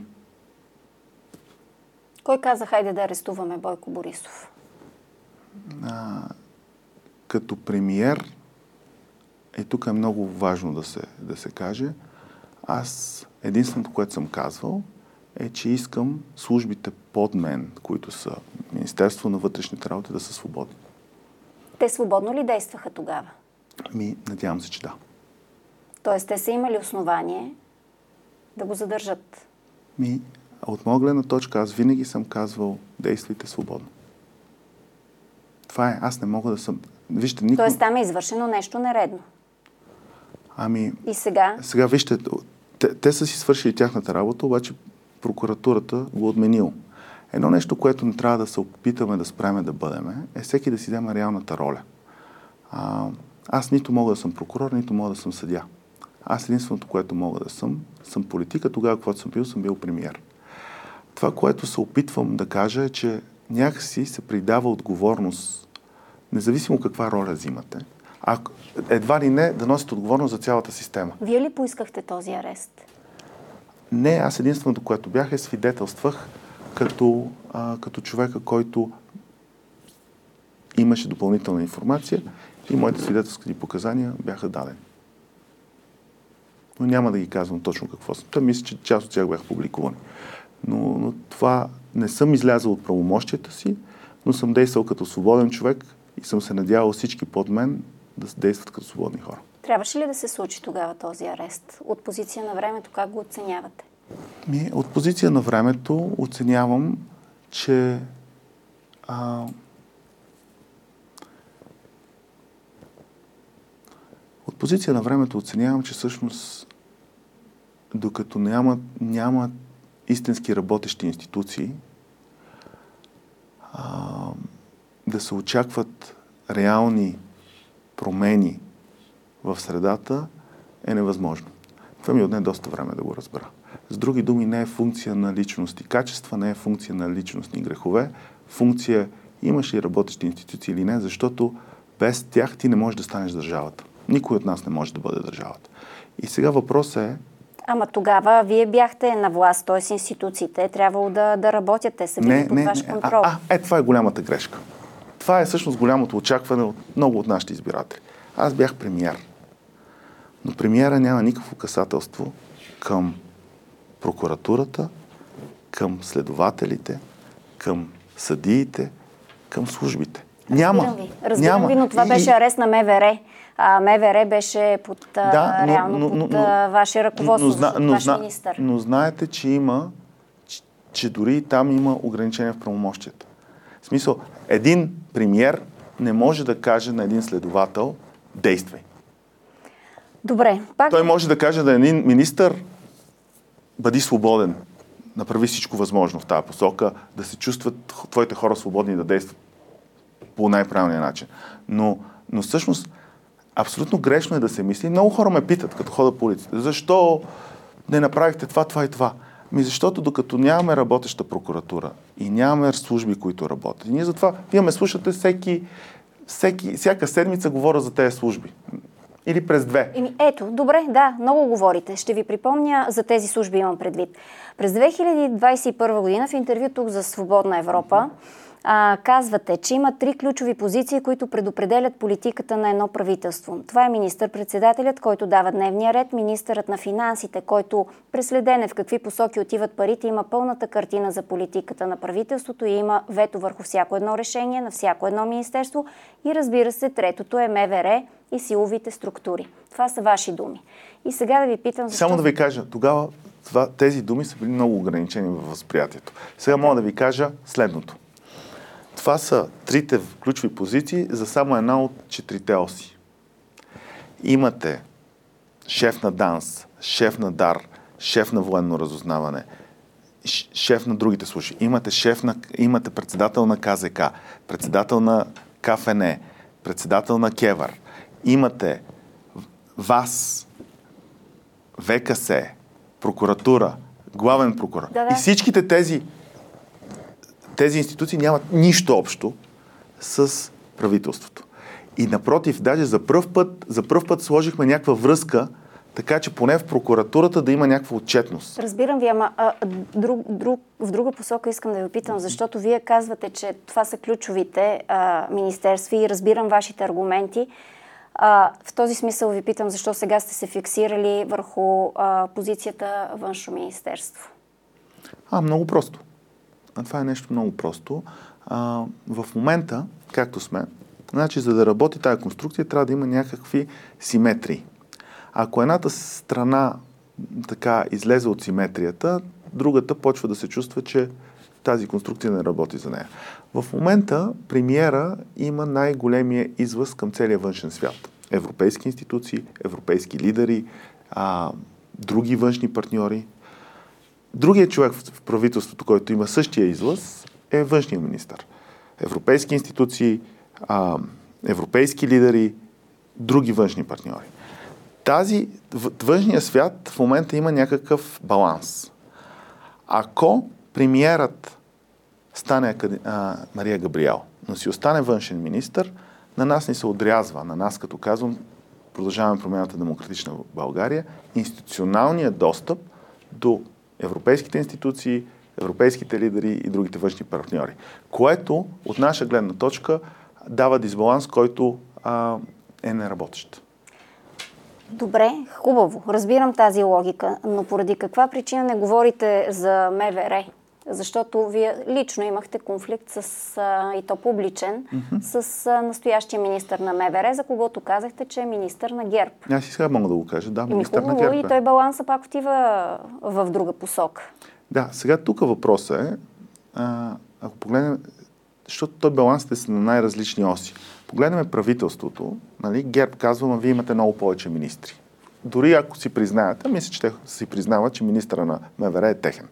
Кой каза, хайде да арестуваме Бойко Борисов? А, като премиер, и тук е много важно да се, да се каже, аз единственото, което съм казвал, е, че искам службите под мен, които са Министерство на вътрешните работи, да са свободни. Те свободно ли действаха тогава? Ми, надявам се, че да. Тоест, те са имали основание да го задържат? Ми, от моя гледна точка, аз винаги съм казвал, действайте свободно. Това е, аз не мога да съм... Вижте, никой... Тоест, там е извършено нещо нередно. Ами... И сега? Сега, вижте, те, те са си свършили тяхната работа, обаче прокуратурата го отменил. Едно нещо, което не трябва да се опитаме да спреме да бъдеме, е всеки да си вземе реалната роля. А, аз нито мога да съм прокурор, нито мога да съм съдия. Аз единственото, което мога да съм, съм политика. Тогава, когато съм бил, съм бил премиер. Това, което се опитвам да кажа, е, че някакси се придава отговорност, независимо каква роля взимате, а едва ли не да носите отговорност за цялата система. Вие ли поискахте този арест? Не, аз единственото, което бях, е свидетелствах като, а, като човека, който имаше допълнителна информация и моите свидетелски показания бяха дадени. Но няма да ги казвам точно какво съм. Та мисля, че част от тях бяха публикувани. Но, но това не съм излязъл от правомощията си, но съм действал като свободен човек и съм се надявал всички под мен да действат като свободни хора. Трябваше ли да се случи тогава този арест? От позиция на времето, как го оценявате? Ми, от позиция на времето оценявам, че а, от позиция на времето оценявам, че всъщност докато няма, няма истински работещи институции, а, да се очакват реални промени в средата е невъзможно. Това ми отне доста време да го разбера. С други думи, не е функция на личности качества, не е функция на личностни грехове. Функция имаш ли работещи институции или не, защото без тях ти не можеш да станеш държавата. Никой от нас не може да бъде държавата. И сега въпросът е... Ама тогава вие бяхте на власт, т.е. институциите е трябвало да, да работят, те са били под ваш контрол. А, а, е, това е голямата грешка. Това е всъщност голямото очакване от много от нашите избиратели. Аз бях премиер. Но премиера няма никакво касателство към прокуратурата, към следователите, към съдиите, към службите. Няма. Разбирам ви. Разбирам няма. ви, но това беше арест на МВР. А МВР беше под, да, но, реално но, под но, ваше ръководство, но, но, ваш но, министър. Но знаете, че има, че, че дори там има ограничения в правомощията. В смисъл, един премиер не може да каже на един следовател действай. Добре. Пак... Той може да каже на един министър бъди свободен, направи всичко възможно в тази посока, да се чувстват твоите хора свободни да действат по най-правилния начин. Но, но всъщност абсолютно грешно е да се мисли. Много хора ме питат, като хода по улицата, защо не направихте това, това и това? Ми защото докато нямаме работеща прокуратура и нямаме служби, които работят. И ние затова, вие ме слушате всеки, всеки, всяка седмица говоря за тези служби. Или през две. Еми, ето, добре, да, много говорите. Ще ви припомня, за тези служби имам предвид. През две хиляди двадесет и първа година в интервю тук за Свободна Европа А, казвате, че има три ключови позиции, които предопределят политиката на едно правителство. Това е министър-председателят, който дава дневния ред, министърът на финансите, който преследене в какви посоки отиват парите, има пълната картина за политиката на правителството и има вето върху всяко едно решение на всяко едно министерство. И разбира се, третото е МВР и силовите структури. Това са ваши думи. И сега да ви питам... Защо... Само да ви кажа, тогава това, тези думи са били много ограничени във възприятието. Сега мога да ви кажа следното. Това са трите ключови позиции за само една от четирите оси. Имате шеф на ДАНС, шеф на ДАР, шеф на военно разузнаване, шеф на другите служби. Имате, шеф на, имате председател на КЗК, председател на КФН, председател на КЕВР. Имате ВАС, ВКС, прокуратура, главен прокурор. Да, да. И всичките тези тези институции нямат нищо общо с правителството. И напротив, даже за пръв път, за пръв път сложихме някаква връзка, така че поне в прокуратурата да има някаква отчетност. Разбирам ви, ама а, друг, друг, в друга посока искам да ви питам, защото вие казвате, че това са ключовите а, министерства и разбирам вашите аргументи. А, в този смисъл ви питам, защо сега сте се фиксирали върху а, позицията външно министерство? А, много просто. А това е нещо много просто. А, в момента, както сме, значи за да работи тази конструкция, трябва да има някакви симетрии. Ако едната страна така излезе от симетрията, другата почва да се чувства, че тази конструкция не работи за нея. В момента премиера има най-големия излъз към целия външен свят. Европейски институции, европейски лидери, а, други външни партньори. Другият човек в правителството, който има същия излъз, е външният министър. Европейски институции, а, европейски лидери, други външни партньори. Тази външния свят в момента има някакъв баланс. Ако премиерът стане а, Мария Габриел, но си остане външен министър, на нас ни се отрязва, на нас, като казвам, продължаваме промяната Демократична България, институционалният достъп до европейските институции, европейските лидери и другите външни партньори. Което от наша гледна точка дава дисбаланс, който а, е неработещ. Добре, хубаво. Разбирам тази логика, но поради каква причина не говорите за МВР? Защото вие лично имахте конфликт с, а, и то публичен, mm-hmm. с а, настоящия министър на МВР, за когото казахте, че е министър на ГЕРБ. Аз и сега мога да го кажа, да, Ими министър хубаво, на ГЕРБ. И той баланса пак отива в друга посока. Да, сега тук въпросът е, а, ако погледнем, защото той балансите са на най-различни оси. Погледнем правителството, нали, ГЕРБ казва, а вие имате много повече министри. Дори ако си признаете, мисля, че те си признават, че министъра на МВР е техен.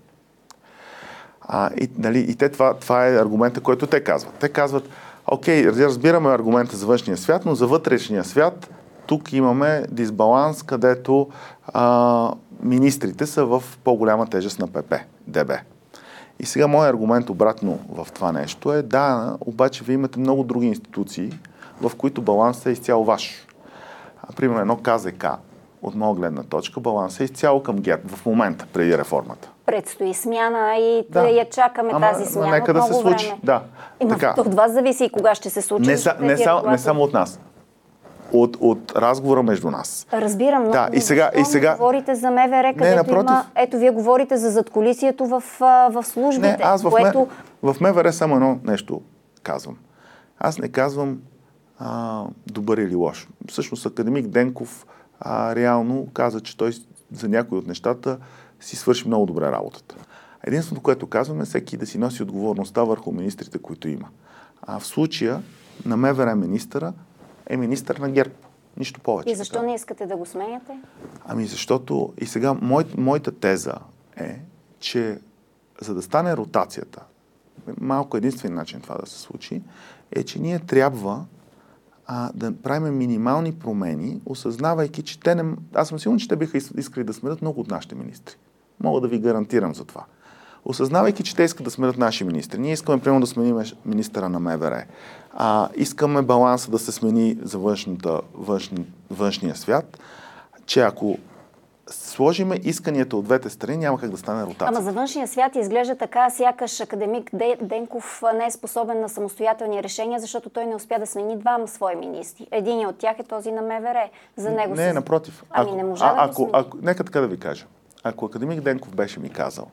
А, и, нали, и те, това, това е аргумента, който те казват. Те казват, окей, разбираме аргумента за външния свят, но за вътрешния свят тук имаме дисбаланс, където а, министрите са в по-голяма тежест на ПП, ДБ. И сега моят аргумент обратно в това нещо е, да, обаче вие имате много други институции, в които балансът е изцяло ваш. А, примерно едно КЗК, от моя гледна точка, балансът е изцяло към ГЕРБ в момента, преди реформата. Предстои смяна и да. да я чакаме Ама, тази смяна нека от да много се случи. време. Да. Има, от вас зависи и кога ще се случи. Не, са, не, са, не само от нас. От, от разговора между нас. Разбирам, но да, и сега, и сега... говорите за МВР, където не, има... Ето, вие говорите за задкулисието в, в службите. Не, аз в, което... ме, в МВР само едно нещо казвам. Аз не казвам а, добър или лош. Всъщност академик Денков а, реално каза, че той за някои от нещата си свърши много добре работата. Единственото, което казваме, е всеки да си носи отговорността върху министрите, които има. А в случая на МВР министъра е министър на ГЕРБ. Нищо повече. И защо не искате да го сменяте? Ами защото и сега мой, моята теза е, че за да стане ротацията, малко единствен начин това да се случи, е, че ние трябва а, да правим минимални промени, осъзнавайки, че те не... Аз съм сигурен, че те биха искали да сменят много от нашите министри. Мога да ви гарантирам за това. Осъзнавайки, че те искат да сменят наши министри. Ние искаме, примерно, да сменим министъра на МВР. А, искаме баланса да се смени за външната, външни, външния свят, че ако сложиме исканията от двете страни, няма как да стане ротация. Ама за външния свят изглежда така, сякаш академик Денков не е способен на самостоятелни решения, защото той не успя да смени двама свои министри. Един от тях е този на МВР. За него не, се... напротив. Ами ако, не можа а, да ако, го смени. ако, нека така да ви кажа. Ако академик Денков беше ми казал,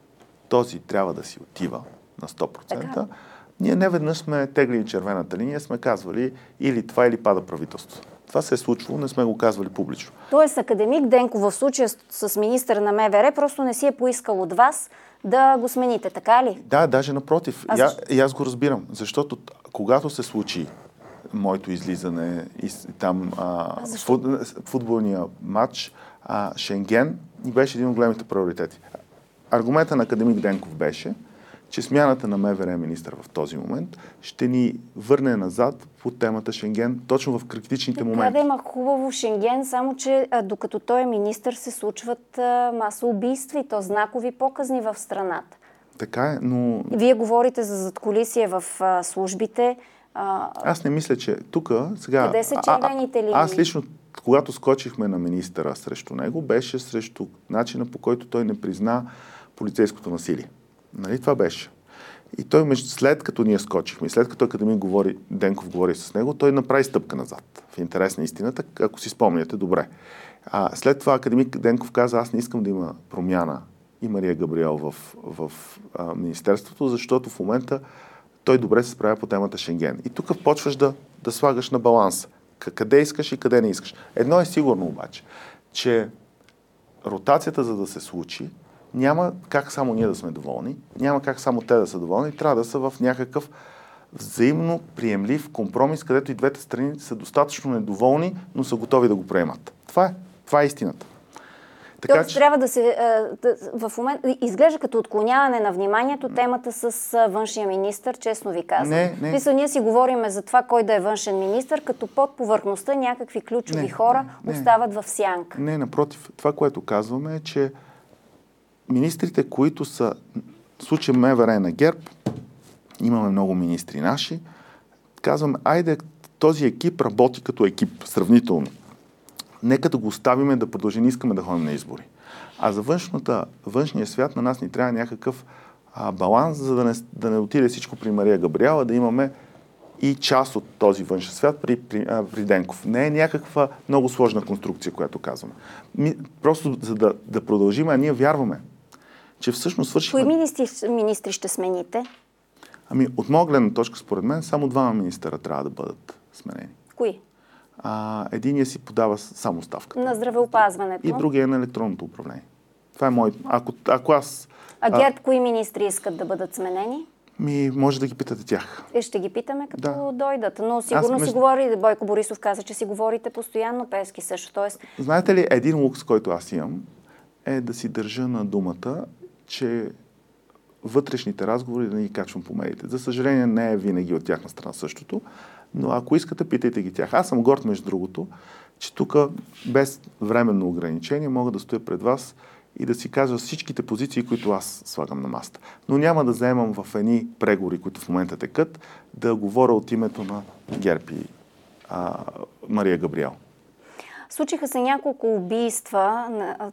този трябва да си отива на сто процента, така. Ние не веднъж сме теглили червената линия, сме казвали или това, или пада правителство. Това се е случвало, не сме го казвали публично. Тоест академик Денков в случая с, с министър на МВР просто не си е поискал от вас да го смените, така ли? Да, даже напротив. А И, защо? и аз го разбирам, защото когато се случи моето излизане и там а, фут, футболния матч, а, Шенген ни беше един от големите приоритети. Аргументът на академик Денков беше, че смяната на МВР министър в този момент ще ни върне назад по темата Шенген, точно в критичните така моменти. Да, има хубаво Шенген, само че а, докато той е министър се случват а, маса убийства и то знакови показни в страната. Така е, но... Вие говорите за задкулисие в а, службите. А... Аз не мисля, че тук сега... Къде са червените линии? Аз лично, когато скочихме на министъра срещу него, беше срещу начина, по който той не призна полицейското насилие. Нали, това беше. И той, след като ние скочихме, след като академик говори, Денков говори с него, той направи стъпка назад. В интерес на истината, ако си спомняте, добре. А, след това академик Денков каза, аз не искам да има промяна и Мария Габриел в, в а, Министерството, защото в момента той добре се справя по темата Шенген. И тук почваш да, да слагаш на баланс. Къде искаш и къде не искаш. Едно е сигурно обаче, че ротацията, за да се случи, няма как само ние да сме доволни, няма как само те да са доволни, трябва да са в някакъв взаимно приемлив компромис, където и двете страни са достатъчно недоволни, но са готови да го приемат. Това е, това е истината. Така, Тоест, че... трябва да се... Да, в момент, изглежда като отклоняване на вниманието темата с външния министър, честно ви казвам. Не, не. Мисля, ние си говорим за това кой да е външен министър, като под повърхността някакви ключови не, хора не, остават в сянка. Не, напротив. Това, което казваме е, че министрите, които са в случая МВР на ГЕРБ, имаме много министри наши, казваме, айде този екип работи като екип, сравнително. Нека да го оставиме да продължи, не искаме да ходим на избори. А за външната, външния свят на нас ни трябва някакъв а, баланс, за да не, да не отиде всичко при Мария Габриела, да имаме и част от този външен свят при, при, а, при Денков. Не е някаква много сложна конструкция, която казваме. Ми, просто за да, да продължим, а ние вярваме, че всъщност свършихме... Кои министри, министри ще смените? Ами, от моя гледна точка, според мен, само двама министъра трябва да бъдат сменени. Кои? А, единия си подава само ставката. На здравеопазването. И другия е на електронното управление. Това е мой... Ако, ако аз... А ГЕРБ, а... кои министри искат да бъдат сменени? Ми, може да ги питате тях. И ще ги питаме, като да. дойдат. Но сигурно аз, си говори, Бойко Борисов каза, че си говорите постоянно Пеевски също. Тоест... Знаете ли, един лукс, който аз имам, е да си държа на думата, че вътрешните разговори да не ги качвам по медиите. За съжаление, не е винаги от тяхна страна същото, но ако искате, питайте ги тях. Аз съм горд, между другото, че тук без временно ограничение мога да стоя пред вас и да си кажа всичките позиции, които аз слагам на масата. Но няма да заемам в едни преговори, които в момента текат, да говоря от името на ГЕРБ и а, Мария Габриел. Случиха се няколко убийства на,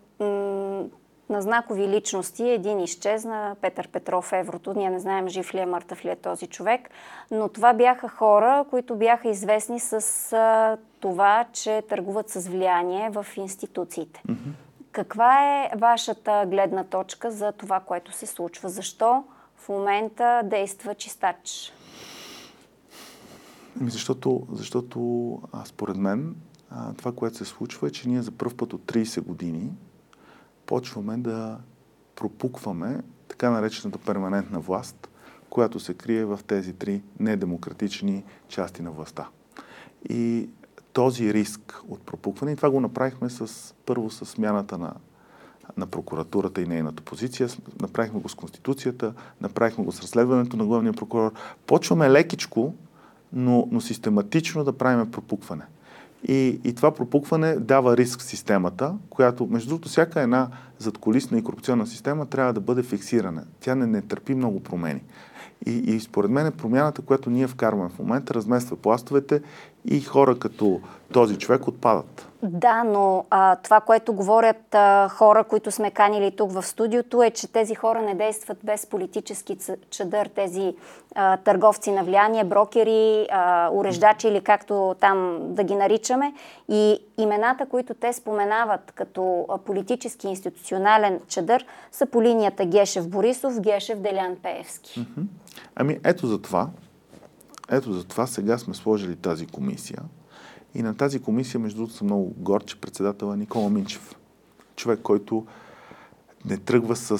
на знакови личности. Един изчезна, Петър Петров, Еврото. Ние не знаем жив ли е, мъртъв ли е този човек. Но това бяха хора, които бяха известни с а, това, че търгуват с влияние в институциите. Mm-hmm. Каква е вашата гледна точка за това, което се случва? Защо в момента действа чистач? Защото, защото а, според мен а, това, което се случва е, че ние за пръв път от трийсет години почваме да пропукваме така наречената перманентна власт, която се крие в тези три недемократични части на властта. И този риск от пропукване, и това го направихме с, първо с смяната на, на прокуратурата и нейната позиция, направихме го с Конституцията, направихме го с разследването на главния прокурор. Почваме лекичко, но, но систематично да правим пропукване. И, и това пропукване дава риск в системата, която, между другото, всяка една задкулисна и корупционна система трябва да бъде фиксирана. Тя не, не търпи много промени. И, и според мен промяната, която ние вкарваме в момента, размества пластовете и хора като този човек отпадат. Да, но а, това, което говорят а, хора, които сме канили тук в студиото, е, че тези хора не действат без политически чадър, тези а, търговци на влияние, брокери, а, уреждачи или както там да ги наричаме. И имената, които те споменават като а, политически институционален чадър, са по линията Гешев-Борисов, Гешев-Делян Пеевски. Mm-hmm. Ами ето за това, ето за това сега сме сложили тази комисия. И на тази комисия, между другото, съм много горд, че председател е Никола Минчев. Човек, който не тръгва с,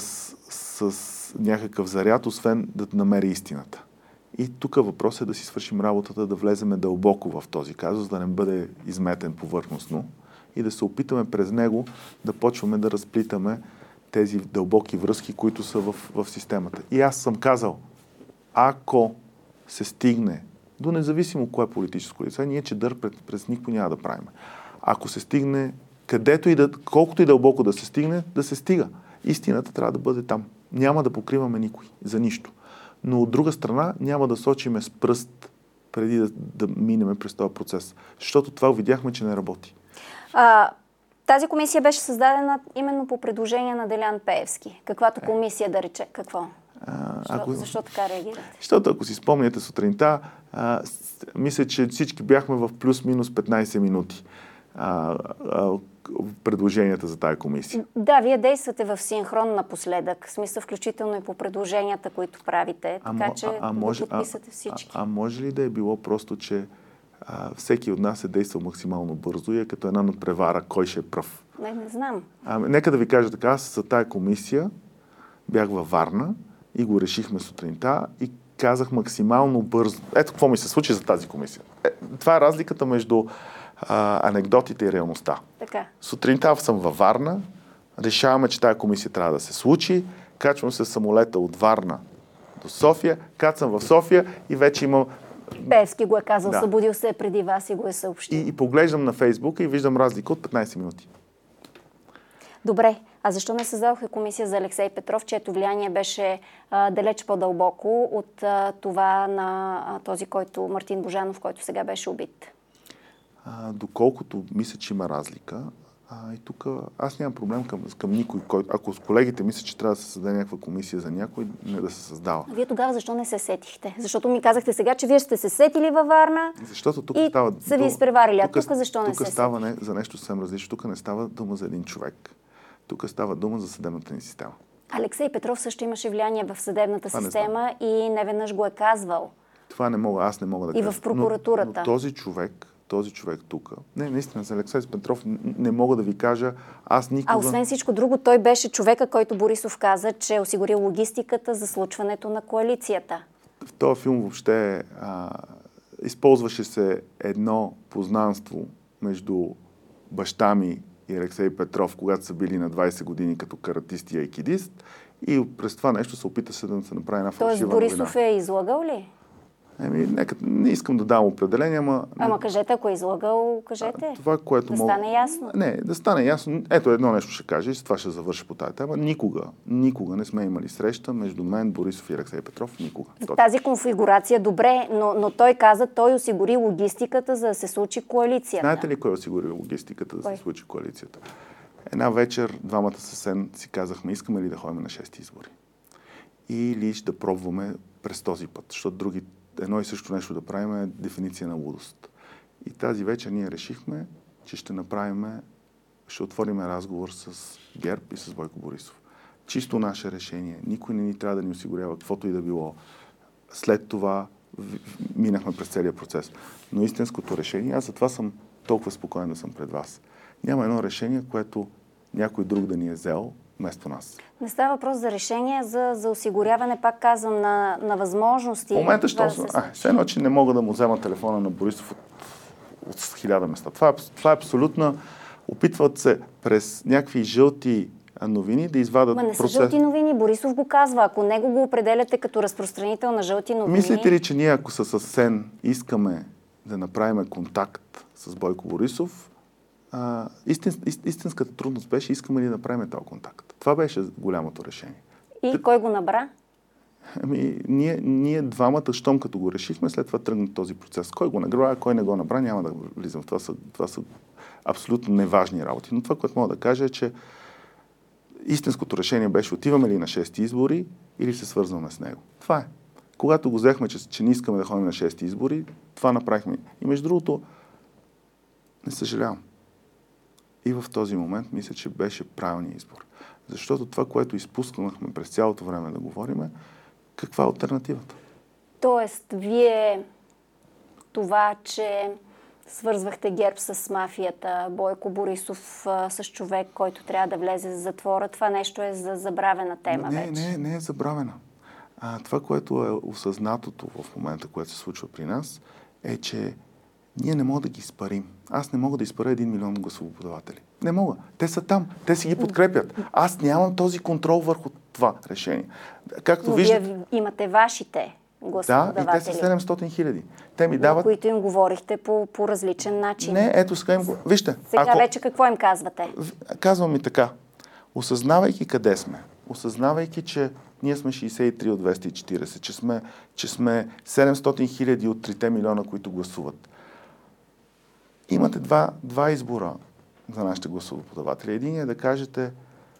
с някакъв заряд, освен да намери истината. И тук въпросът е да си свършим работата, да влеземе дълбоко в този казус, да не бъде изметен повърхностно и да се опитаме през него да почваме да разплитаме тези дълбоки връзки, които са в, в системата. И аз съм казал, ако се стигне до независимо кое политическо лице, ние чадър пред, през никой няма да правим. Ако се стигне, където и да, колкото и дълбоко да се стигне, да се стига. Истината трябва да бъде там. Няма да покриваме никой за нищо. Но от друга страна няма да сочиме с пръст преди да, да минеме през този процес. Защото това видяхме, че не работи. А, тази комисия беше създадена именно по предложение на Делян Пеевски. Каквато комисия да рече. Какво? А, защо, ако... защо така реагирате? Защото ако си спомняте сутринта, а, мисля, че всички бяхме в плюс-минус петнайсет минути а, а, предложенията за тая комисия. Да, вие действате в синхрон напоследък. В смисъл, включително и по предложенията, които правите. Така а, че а, а, може, го подписате всички. А, а, а може ли да е било просто, че а, всеки от нас е действал максимално бързо и е като една надпревара, кой ще е пръв? Не, не знам. А, нека да ви кажа така, аз за тая комисия бях във Варна и го решихме сутринта и казах максимално бързо. Ето какво ми се случи за тази комисия. Е, това е разликата между а, анекдотите и реалността. Така. Сутринта съм във Варна, решаваме, че тази комисия трябва да се случи, качвам се самолета от Варна до София, кацам в София и вече имам... Пеевски го е казал, да. събудил се преди вас и го е съобщил. И, и поглеждам на Фейсбука и виждам разлика от петнайсет минути. Добре, а защо не създадоха комисия за Алексей Петров, чието влияние беше а, далеч по-дълбоко от а, това на а, този, който Мартин Божанов, който сега беше убит? А, доколкото мисля, че има разлика, а, и тук аз нямам проблем към, към никой, който, ако с колегите мисля, че трябва да се създаде някаква комисия за някой, не да се създава. А вие тогава защо не се сетихте? Защото ми казахте сега, че вие сте се сетили във Варна. Защото тук и става... са ви изпреварили. А тук, тук защо не тук се сетихте? става не, за нещо съвсем различно. Тук не става дума за един човек. Тук става дума за съдебната ни система. Алексей Петров също имаше влияние в съдебната Това система и неведнъж го е казвал. Това не мога, аз не мога да И кажа. в прокуратурата. Но, но този човек, този човек тук, не, наистина, за Алексей Петров не мога да ви кажа, аз никога... А освен всичко друго, той беше човека, който Борисов каза, че е осигурил логистиката за случването на коалицията. В този филм въобще а, използваше се едно познанство между баща ми и Алексей Петров, когато са били на двайсет години като каратист и айкидист, и през това нещо се опита се да се направи една фалшива новина. Тоест Борисов е излагал ли? Еми, нека, не искам да давам определение, ама... Ама кажете, ако е излагал, кажете. А, това, което да мога... стане ясно. Не, да стане ясно. Ето едно нещо ще кажа и с това ще завърша по тази тема. Никога, никога не сме имали среща между мен, Борисов и Алексей Петров. Никога. Тази конфигурация, добре, но, но той каза, той осигури логистиката, за да се случи коалицията. Знаете ли кой осигури логистиката, за да кой? се случи коалицията? Една вечер двамата съвсем си казахме, искаме ли да ходим на шести избори? Или ще да пробваме през този път, защото други едно и също нещо да правим е дефиниция на лудост. И тази вечер ние решихме, че ще направим, ще отворим разговор с ГЕРБ и с Бойко Борисов. Чисто наше решение. Никой не ни трябва да ни осигурява каквото и да било. След това минахме през целия процес. Но истинското решение, аз затова съм толкова спокоен да съм пред вас. Няма едно решение, което някой друг да ни е взел вместо нас. Не става въпрос за решение, за, за осигуряване, пак казвам, на, на възможности. В момента, що да съм... се... А, все едно, че не мога да му взема телефона на Борисов от, от хиляда места. Това е, това е абсолютно... Опитват се през някакви жълти новини да извадат Ма не са процес... жълти новини. Борисов го казва. Ако него го определяте като разпространител на жълти новини... Мислите ли, че ние, ако са със Сен, искаме да направим контакт с Бойко Борисов, а, истин, истинската трудност беше, искаме ли да направим този контакт. Това беше голямото решение. И Т... кой го набра? Ами, ние, ние двамата, щом като го решихме, след това тръгна този процес. Кой го набра, кой не го набра, няма да влизам. Това са, това са абсолютно неважни работи. Но това, което мога да кажа е, че истинското решение беше отиваме ли на шести избори или се свързваме с него. Това е. Когато го взехме, че, че не искаме да ходим на шести избори, това направихме. И между другото, не съжалявам. И в този момент мисля, че беше правилният избор. Защото това, което изпускахме през цялото време да говорим, каква е алтернативата? Тоест, вие това, че свързвахте ГЕРБ с мафията, Бойко Борисов а, с човек, който трябва да влезе в затвора, това нещо е за забравена тема не, вече. Не, не е забравена. А, това, което е осъзнатото в момента, което се случва при нас, е, че ние не можем да ги изпарим. Аз не мога да изпаря един милион гласоподаватели. Не мога. Те са там. Те си ги подкрепят. Аз нямам този контрол върху това решение. Както Но виждате... вие имате вашите гласоподаватели. Да, и те са седемстотин хиляди. Те ми на дават... които им говорихте по, по различен начин. Не, ето сега им го... Вижте. Сега ако... вече какво им казвате? Казвам ми така. Осъзнавайки къде сме, осъзнавайки, че ние сме шейсет и три от двеста и четирийсет, че сме, че сме седемстотин хиляди от трите милиона, които гласуват. Имате два, два избора за нашите гласоподаватели. Един е да кажете,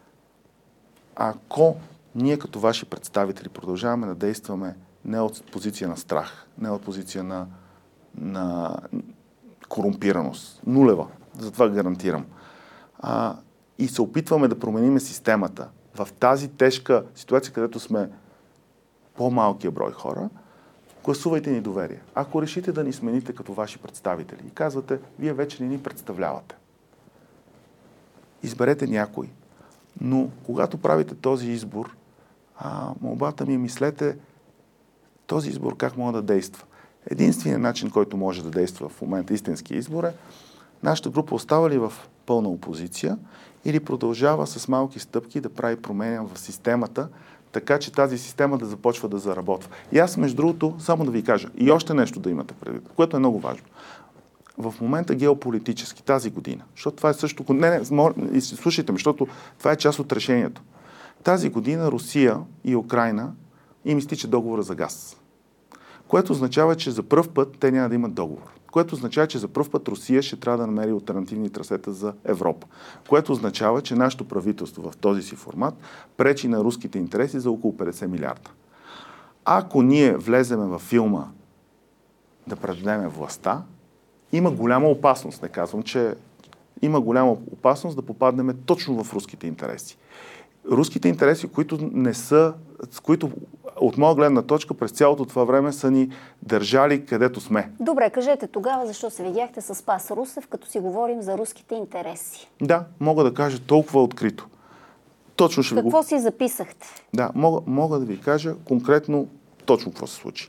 ако ние като ваши представители продължаваме да действаме не от позиция на страх, не от позиция на, на корумпираност, нулева, затова гарантирам, а, и се опитваме да променим системата в тази тежка ситуация, където сме по-малкия брой хора, гласувайте ни доверие. Ако решите да ни смените като ваши представители и казвате, вие вече не ни представлявате, изберете някой. Но когато правите този избор, а, молбата ми е, мислете този избор как може да действа. Единственият начин, който може да действа в момента истински избор е нашата група остава ли в пълна опозиция или продължава с малки стъпки да прави промени в системата, така че тази система да започва да заработва. И аз, между другото, само да ви кажа, и още нещо да имате предвид, което е много важно. В момента геополитически, тази година, защото това е също... Не, не, слушайте ме, защото това е част от решението. Тази година Русия и Украйна им изтича договора за газ. Което означава, че за пръв път те няма да имат договор. Което означава, че за пръв път Русия ще трябва да намери алтернативни трасета за Европа. Което означава, че нашето правителство в този си формат пречи на руските интереси за около петдесет милиарда. Ако ние влеземе във филма да предадем властта, има голяма опасност, не казвам, че има голяма опасност да попаднем точно в руските интереси. Руските интереси, които не са, с които от моя гледна точка през цялото това време са ни държали където сме. Добре, кажете тогава защо се видяхте с Спас Русев, като си говорим за руските интереси. Да, мога да кажа толкова открито. Точно ще Какво го... си записахте? Да, мога, мога да ви кажа конкретно точно какво се случи.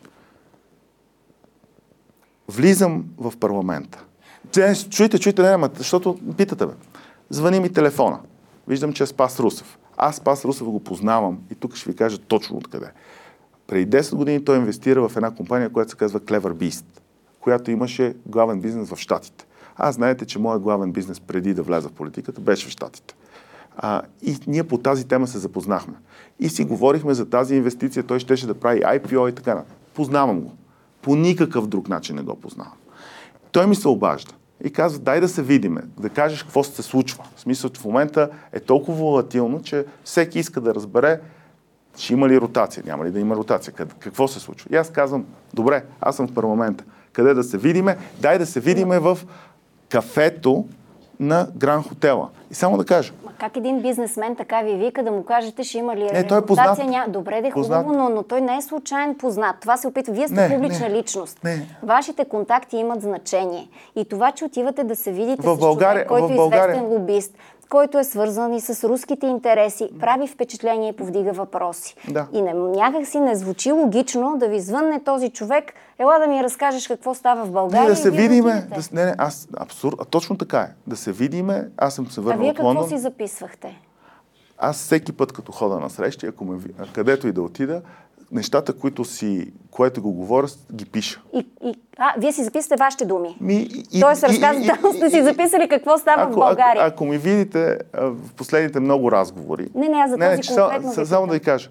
Влизам в парламента. Чуйте, чуйте, не, не, защото питате бе. Звъни ми телефона. Виждам, че е Спас Русев. Аз Спас Русев го познавам и тук ще ви кажа точно откъде. Преди десет години той инвестира в една компания, която се казва Clever Beast, която имаше главен бизнес в Щатите. Аз знаете, че моят главен бизнес преди да вляза в политиката беше в Щатите. А, и ние по тази тема се запознахме. И си говорихме за тази инвестиция, той щеше да прави ай пи о и така. Познавам го. По никакъв друг начин не го познавам. Той ми се обажда и казва, дай да се видиме, да кажеш какво се случва. В смисъл, че в момента е толкова волатилно, че всеки иска да разбере, ще има ли ротация, няма ли да има ротация, какво се случва. И аз казвам, добре, аз съм в парламента. Къде да се видиме? Дай да се видиме в кафето на Гранд Хотела. И само да кажа. Ма как един бизнесмен така ви вика да му кажете, ще има ли не, той е познат. Ня... Добре, де хубаво, но, но той не е случайен познат. Това се опитва. Вие сте не, публична не, личност. Не. Вашите контакти имат значение. И това, че отивате да се видите в с България, човек, който в България... е известен лобист, който е свързан и с руските интереси, прави впечатление и повдига въпроси. Да. И не, някак си не звучи логично да ви звънне този човек, ела да ми разкажеш какво става в България. Не, да се видиме. Да... Не, не, аз абсурд. А точно така е. Да се видиме. Аз съм се върнал от Лондон. А вие какво какво си записвахте? Аз всеки път, като хода на срещи, ако ме, където и да отида, нещата, които си, което го говоря, ги пиша. И, и, а, вие си записате вашите думи? Ми, и, Тоест, разказвате, там сте си записали какво става ако, в България. Ако, ако ми видите в последните много разговори... Не, не, аз за не, този не, конкретно са, само да ви кажа.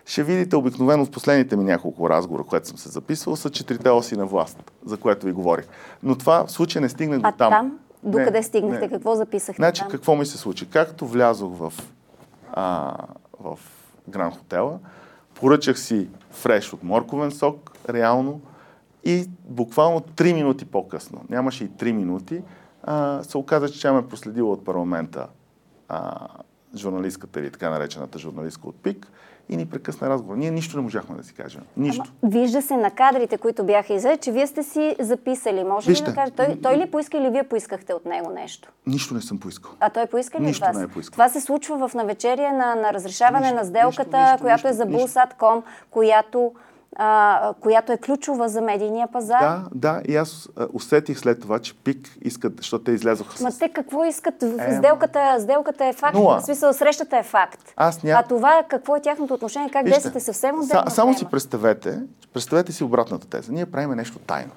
ще видите обикновено в последните ми няколко разговора, което съм се записвал, са четирите оси на власт, за което ви говорих. Но това в случай не стигнах до А там. там? Докъде Не, стигнахте? не. Какво записахте Значи, там? какво ми се случи? Както влязох в, а, в Гранд Хотела, поръчах си фреш от морковен сок, реално, и буквално три минути по-късно, нямаше и три минути, а, се оказа, че тя ме проследила от парламента а, журналистката или така наречената журналистка от ПИК и ни прекъсна разговор. Ние нищо не можахме да си кажем. Нищо. Ама, вижда се на кадрите, които бяха излезли, че вие сте си записали. Може Вижте, ли да кажете, той, той ли поиска или вие поискахте от него нещо? Нищо не съм поискал. А той поиска ли Нищо от вас? не е поискал. Това се случва в навечерие на, на разрешаване Нищо, на сделката, нищо, нищо, която е нищо, за нищо. Булсат точка ком, която, а, която е ключова за медийния пазар. Да, да, и аз а, усетих след това, че ПИК искат, защото те излязоха Ма с... те какво искат? Е, Сделката, сделката е факт. нула. В смисъл, срещата е факт. Аз ня... А това какво е тяхното отношение? Как Вижте, действате съвсем са, отделна само тема? си представете, представете си обратната теза. Ние правим нещо тайно.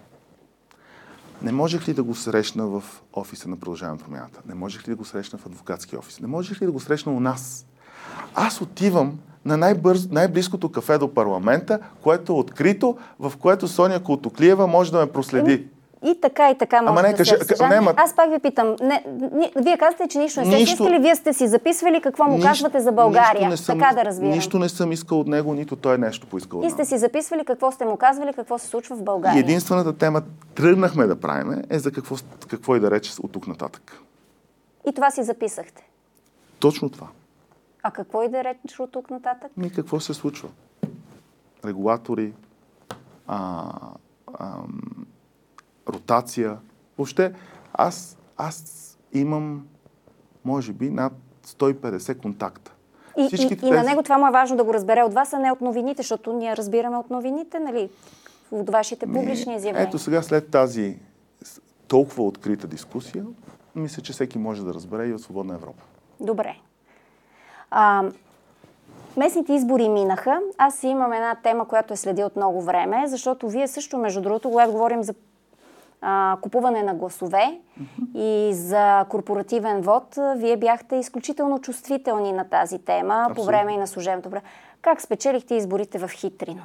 Не можех ли да го срещна в офиса на Продължаваме промяната? Не можех ли да го срещна в адвокатски офис? Не можех ли да го срещна у нас? Аз отивам на най-бърз, най-близкото кафе до парламента, което е открито, в което Соня Култоклиева може да ме проследи. И така, и така може Ама не, да кажи- се съжалява. не, ма- Аз пак ви питам. Не, не, вие казвате, че нищо не сте Нищо- искали, вие сте си записвали какво му Нищо- казвате за България. нищо не съм- Така да разбирам. Нищо не съм искал от него, нито той нещо поискал от И нас. сте си записвали какво сте му казвали, какво се случва в И България. единствената тема тръгнахме да правиме е за какво, какво и да рече от тук нататък. И това си записахте. Точно това. А какво и да речеш от тук нататък? Ми какво се случва? Регулатори, а, а, ротация. Въобще, аз, аз имам, може би, над сто и петдесет контакта. И, и, Всичките и на тези- него това му е важно да го разбере от вас, а не от новините, защото ние разбираме от новините, нали? От вашите публични изявления. Ето сега, след тази с- толкова открита дискусия, мисля, че всеки може да разбере и от Свободна Европа. Добре. А, местните избори минаха. Аз имам една тема, която е следи от много време, защото вие също, между другото, когато говорим за а, купуване на гласове mm-hmm. и за корпоративен вод, вие бяхте изключително чувствителни на тази тема. Абсолютно. По време и на служебното време. Как спечелихте изборите в Хитрино?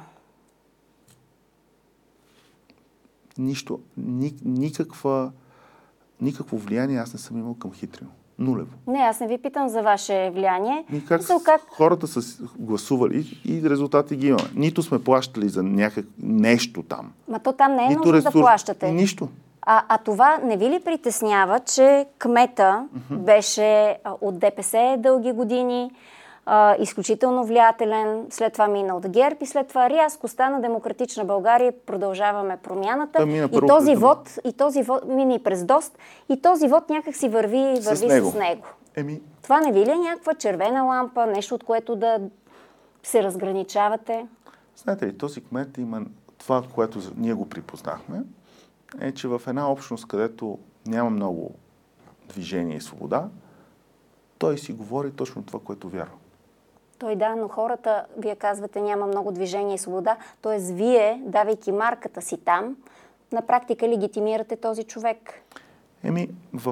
Нищо, ни, никаква, никакво влияние аз не съм имал към Хитрино. Нулево. Не, аз не ви питам за ваше влияние. И как, Мисъл, как... хората са гласували и резултати ги имаме. Нито сме плащали за някак нещо там. Ма то там не е Нито нужно ресурс, да плащате. Нищо. А, а това не ви ли притеснява, че кмета mm-hmm. беше а, от ДПС дълги години, а, изключително влиятелен, след това мина от ГЕРБ и след това рязко стана Демократична България, продължаваме промяната. мина И първо този през- вод, и този вод мина и през ДОСТ, и този вод някак си върви, върви С с него. него. Еми, Това не ви ли е някаква червена лампа, нещо от което да се разграничавате? знаете ли, този кмет има това, което за- ние го припознахме, е, че в една общност, където няма много движение и свобода, той си говори точно това, което вярва. Той да, но хората, вие казвате, няма много движение и свобода, т.е. вие, давайки марката си там, на практика легитимирате този човек. Еми, в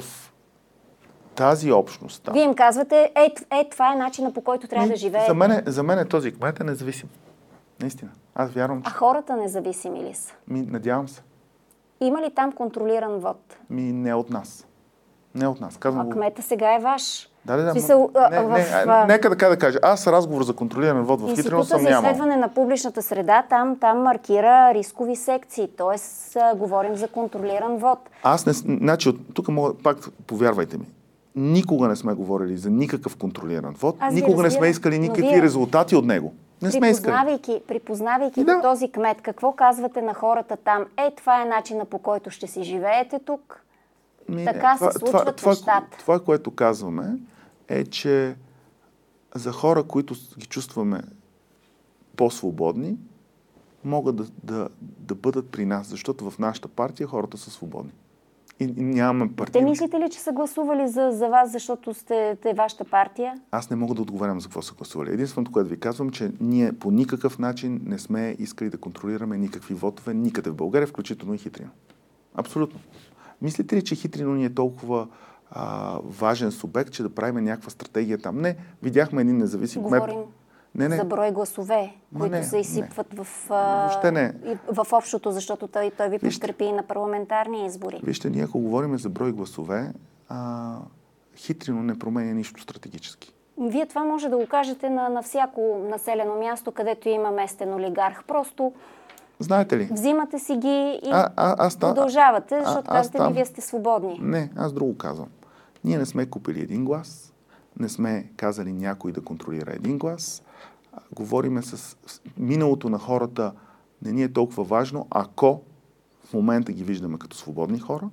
тази общност там. Вие им казвате, е, е, това е начина, по който трябва Ми, да живее. За мен, за мен този кмет е независим. Наистина. Аз вярвам, А че... хората независими ли са? Ми, надявам се. Има ли там контролиран вод? Ми, не от нас. Не от нас. Казвам А го... кмета сега е ваш. Да, да, да. Смисъл, ма- а, не, в, не, а, а, нека така да кажа. Аз разговор за контролиран вод в Хитрино Института съм за нямал. изследване на публичната среда, там, там маркира рискови секции, т.е. говорим за контролиран вод. Аз не... Значи, от тук мога... Пак повярвайте ми. Никога не сме говорили за никакъв контролиран вод. Аз ви Никога не сме разбирам, искали но никакви вие- резултати от него. Не сме искали. Припознавайки, припознавайки Да. го този кмет, какво казвате на хората там? Е, това е начина, по който ще си живеете тук. Ми, Така не, се случват това, нещата. Това, което казваме, е, че за хора, които ги чувстваме по-свободни, могат да, да, да бъдат при нас, защото в нашата партия хората са свободни. И, и нямаме Те партия. мислите ли, че са гласували за, за вас, защото сте, сте вашата партия? Аз не мога да отговарям за какво са гласували. Единственото, което ви казвам, че ние по никакъв начин не сме искали да контролираме никакви вотове никъде в България, включително и Хитрино. Абсолютно. Мислите ли, че Хитрино ни е толкова а, важен субект, че да правим някаква стратегия там? Не. Видяхме един независим кмет. Говорим. Не, не. За брой гласове, Ма които не, се изсипват не. в, а, Въобще не. в общото, защото той, той ви Вижте. подкрепи и на парламентарни избори. Вижте, ние ако говорим за брой гласове, а, хитрино не променя нищо стратегически. Вие това може да го кажете на, на всяко населено място, където има местен олигарх. Просто Знаете ли? взимате си ги и А, а, аз, продължавате, защото а, аз казвате там- ми, вие сте свободни. Не, аз друго казвам. Ние не сме купили един глас, не сме казали някой да контролира един глас. А, говориме с, с миналото на хората не ни е толкова важно, ако в момента ги виждаме като свободни хора.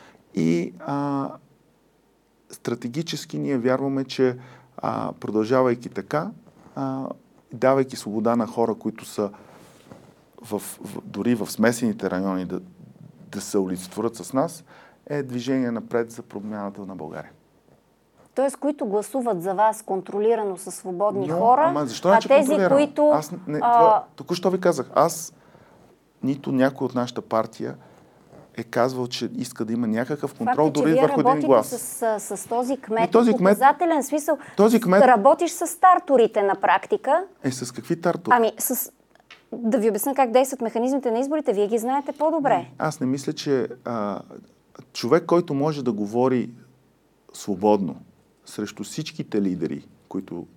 И а, стратегически ние вярваме, че а, продължавайки така, а, давайки свобода на хора, които са в, в, дори в смесените райони да, да се олицетворят с нас, е движение напред за промяната на България. Тоест, които гласуват за вас контролирано са свободни Но, хора, ама защо не, а че тези, контролирам? които... Аз не, а, това, току-що ви казах, аз нито някой от нашата партия е казвал, че иска да има някакъв контрол, факт е, че дори вие върху един работите глас. с, с, с този кмет. И този в кмет- показателен смисъл. Този кмет- Работиш с старторите на практика. Е, с какви тартури? Ами, с... да ви обясня как действат механизмите на изборите. Вие ги знаете по-добре. Аз не мисля, че а, човек, който може да говори свободно срещу всичките лидери, които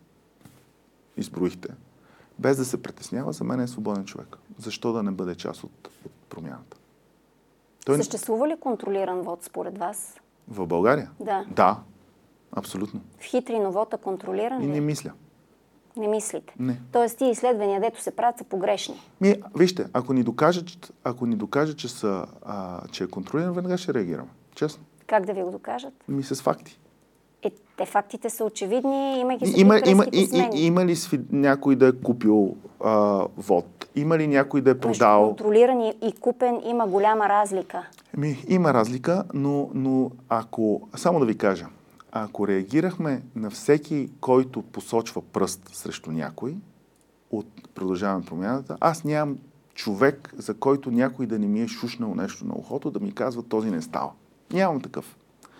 изброихте, без да се притеснява, за мен е свободен човек. Защо да не бъде част от, от промяната? Той... Съществува ли контролиран вод според вас? В България? Да. Да, абсолютно. В Хитрино вода контролиран И ли? не мисля. Не мислите? Не. Тоест, тия изследвания, дето се правят, са погрешни. Ми, вижте, ако ни докажат, ако ни докажат, че, са, а, че е контролиран, веднага ще реагираме. Честно. Как да ви го докажат? Ми с факти. Е, те фактите са очевидни, имайки се Има, има, кръстки и, по смени. и, има ли сви, някой да е купил а, вод? Има ли някой да е Между продал? контролиран и, и купен има голяма разлика. Ми, има разлика, но, но ако, само да ви кажа, ако реагирахме на всеки, който посочва пръст срещу някой, от Продължаваме промяната, аз нямам човек, за който някой да не ми е шушнал нещо на ухото, да ми казва, този не става. Нямам такъв.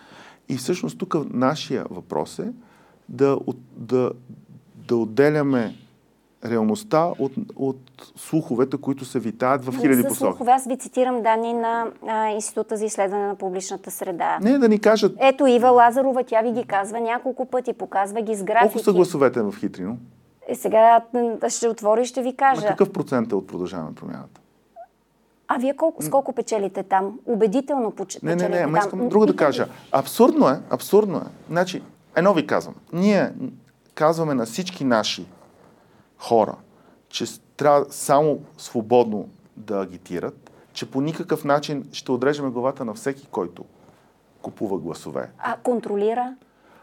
И всъщност тук нашия въпрос е да, от, да, да отделяме реалността от, от слуховете, които се витаят в хиляди За посоки. слухове, аз ви цитирам данни на а, Института за изследване на публичната среда. Не да ни кажат Ето Ива Лазарова, тя ви ги казва няколко пъти, показва ги с графики. колко са гласовете в Хитрино. Е, сега м, ще отворя и ще ви кажа. На какъв процент е от Продължаваме промяната? А вие колко, с колко печелите там? Убедително поч- Не, не, печелите не, ама там. искам друго да Питам кажа. ви. Абсурдно е, абсурдно е. Значи, едно ви казвам. Ние казваме на всички наши хора, че трябва само свободно да агитират, че по никакъв начин ще отрежеме главата на всеки, който купува гласове. А контролира?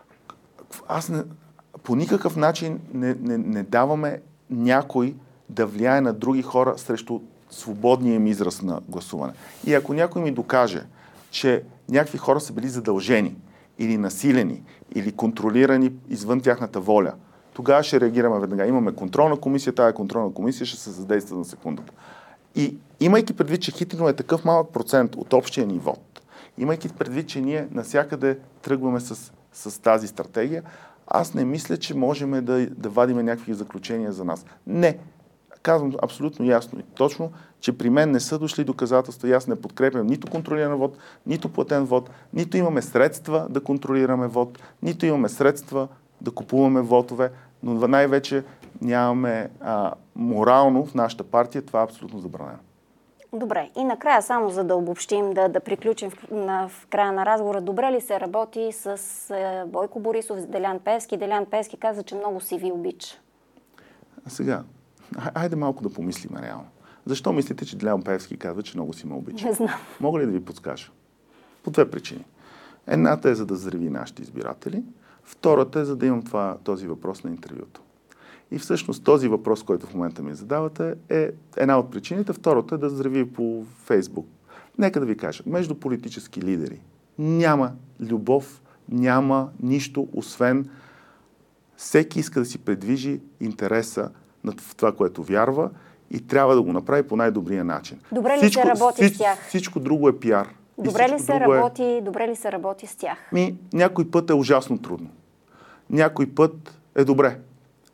Аз не, по никакъв начин не, не, не даваме някой да влияе на други хора срещу свободния им израз на гласуване. И ако някой ми докаже, че някакви хора са били задължени или насилени, или контролирани извън тяхната воля, тогава ще реагираме веднага. Имаме контролна комисия, тая контролна комисия ще се задейства на секундата. И имайки предвид, че Хитрино е такъв малък процент от общия ни вод, имайки предвид, че ние навсякъде тръгваме с, с тази стратегия, аз не мисля, че можем да, да вадиме някакви заключения за нас. Не. Казвам абсолютно ясно и точно, че при мен не са дошли доказателства и аз не подкрепям нито контролиран вод, нито платен вод, нито имаме средства да контролираме вод, нито имаме средства да купуваме вотове, но най-вече нямаме а, морално в нашата партия, това е абсолютно забранено. Добре. И накрая, само за да обобщим, да, да приключим в, на, в края на разговора, добре ли се работи с е, Бойко Борисов, с Делян Пеевски? Делян Пеевски каза, че много си ви обича. А сега, хайде малко да помислим реално. Защо мислите, че Делян Пеевски казва, че много си ме обича? Не знам. Мога ли да ви подскажа? По две причини. Едната е за да взриви нашите избиратели, втората е за да имам това, този въпрос на интервюто. И всъщност този въпрос, който в момента ми задавате, е една от причините. Втората е да взриви по Фейсбук. Нека да ви кажа, между политически лидери няма любов, няма нищо, освен всеки иска да си предвижи интереса на това, което вярва и трябва да го направи по най-добрия начин. Добре ли всичко, се работи всич, с тях? Всичко друго е пиар. Добре ли, се работи, е... добре ли се работи с тях? Ми, някой път е ужасно трудно. Някой път е добре.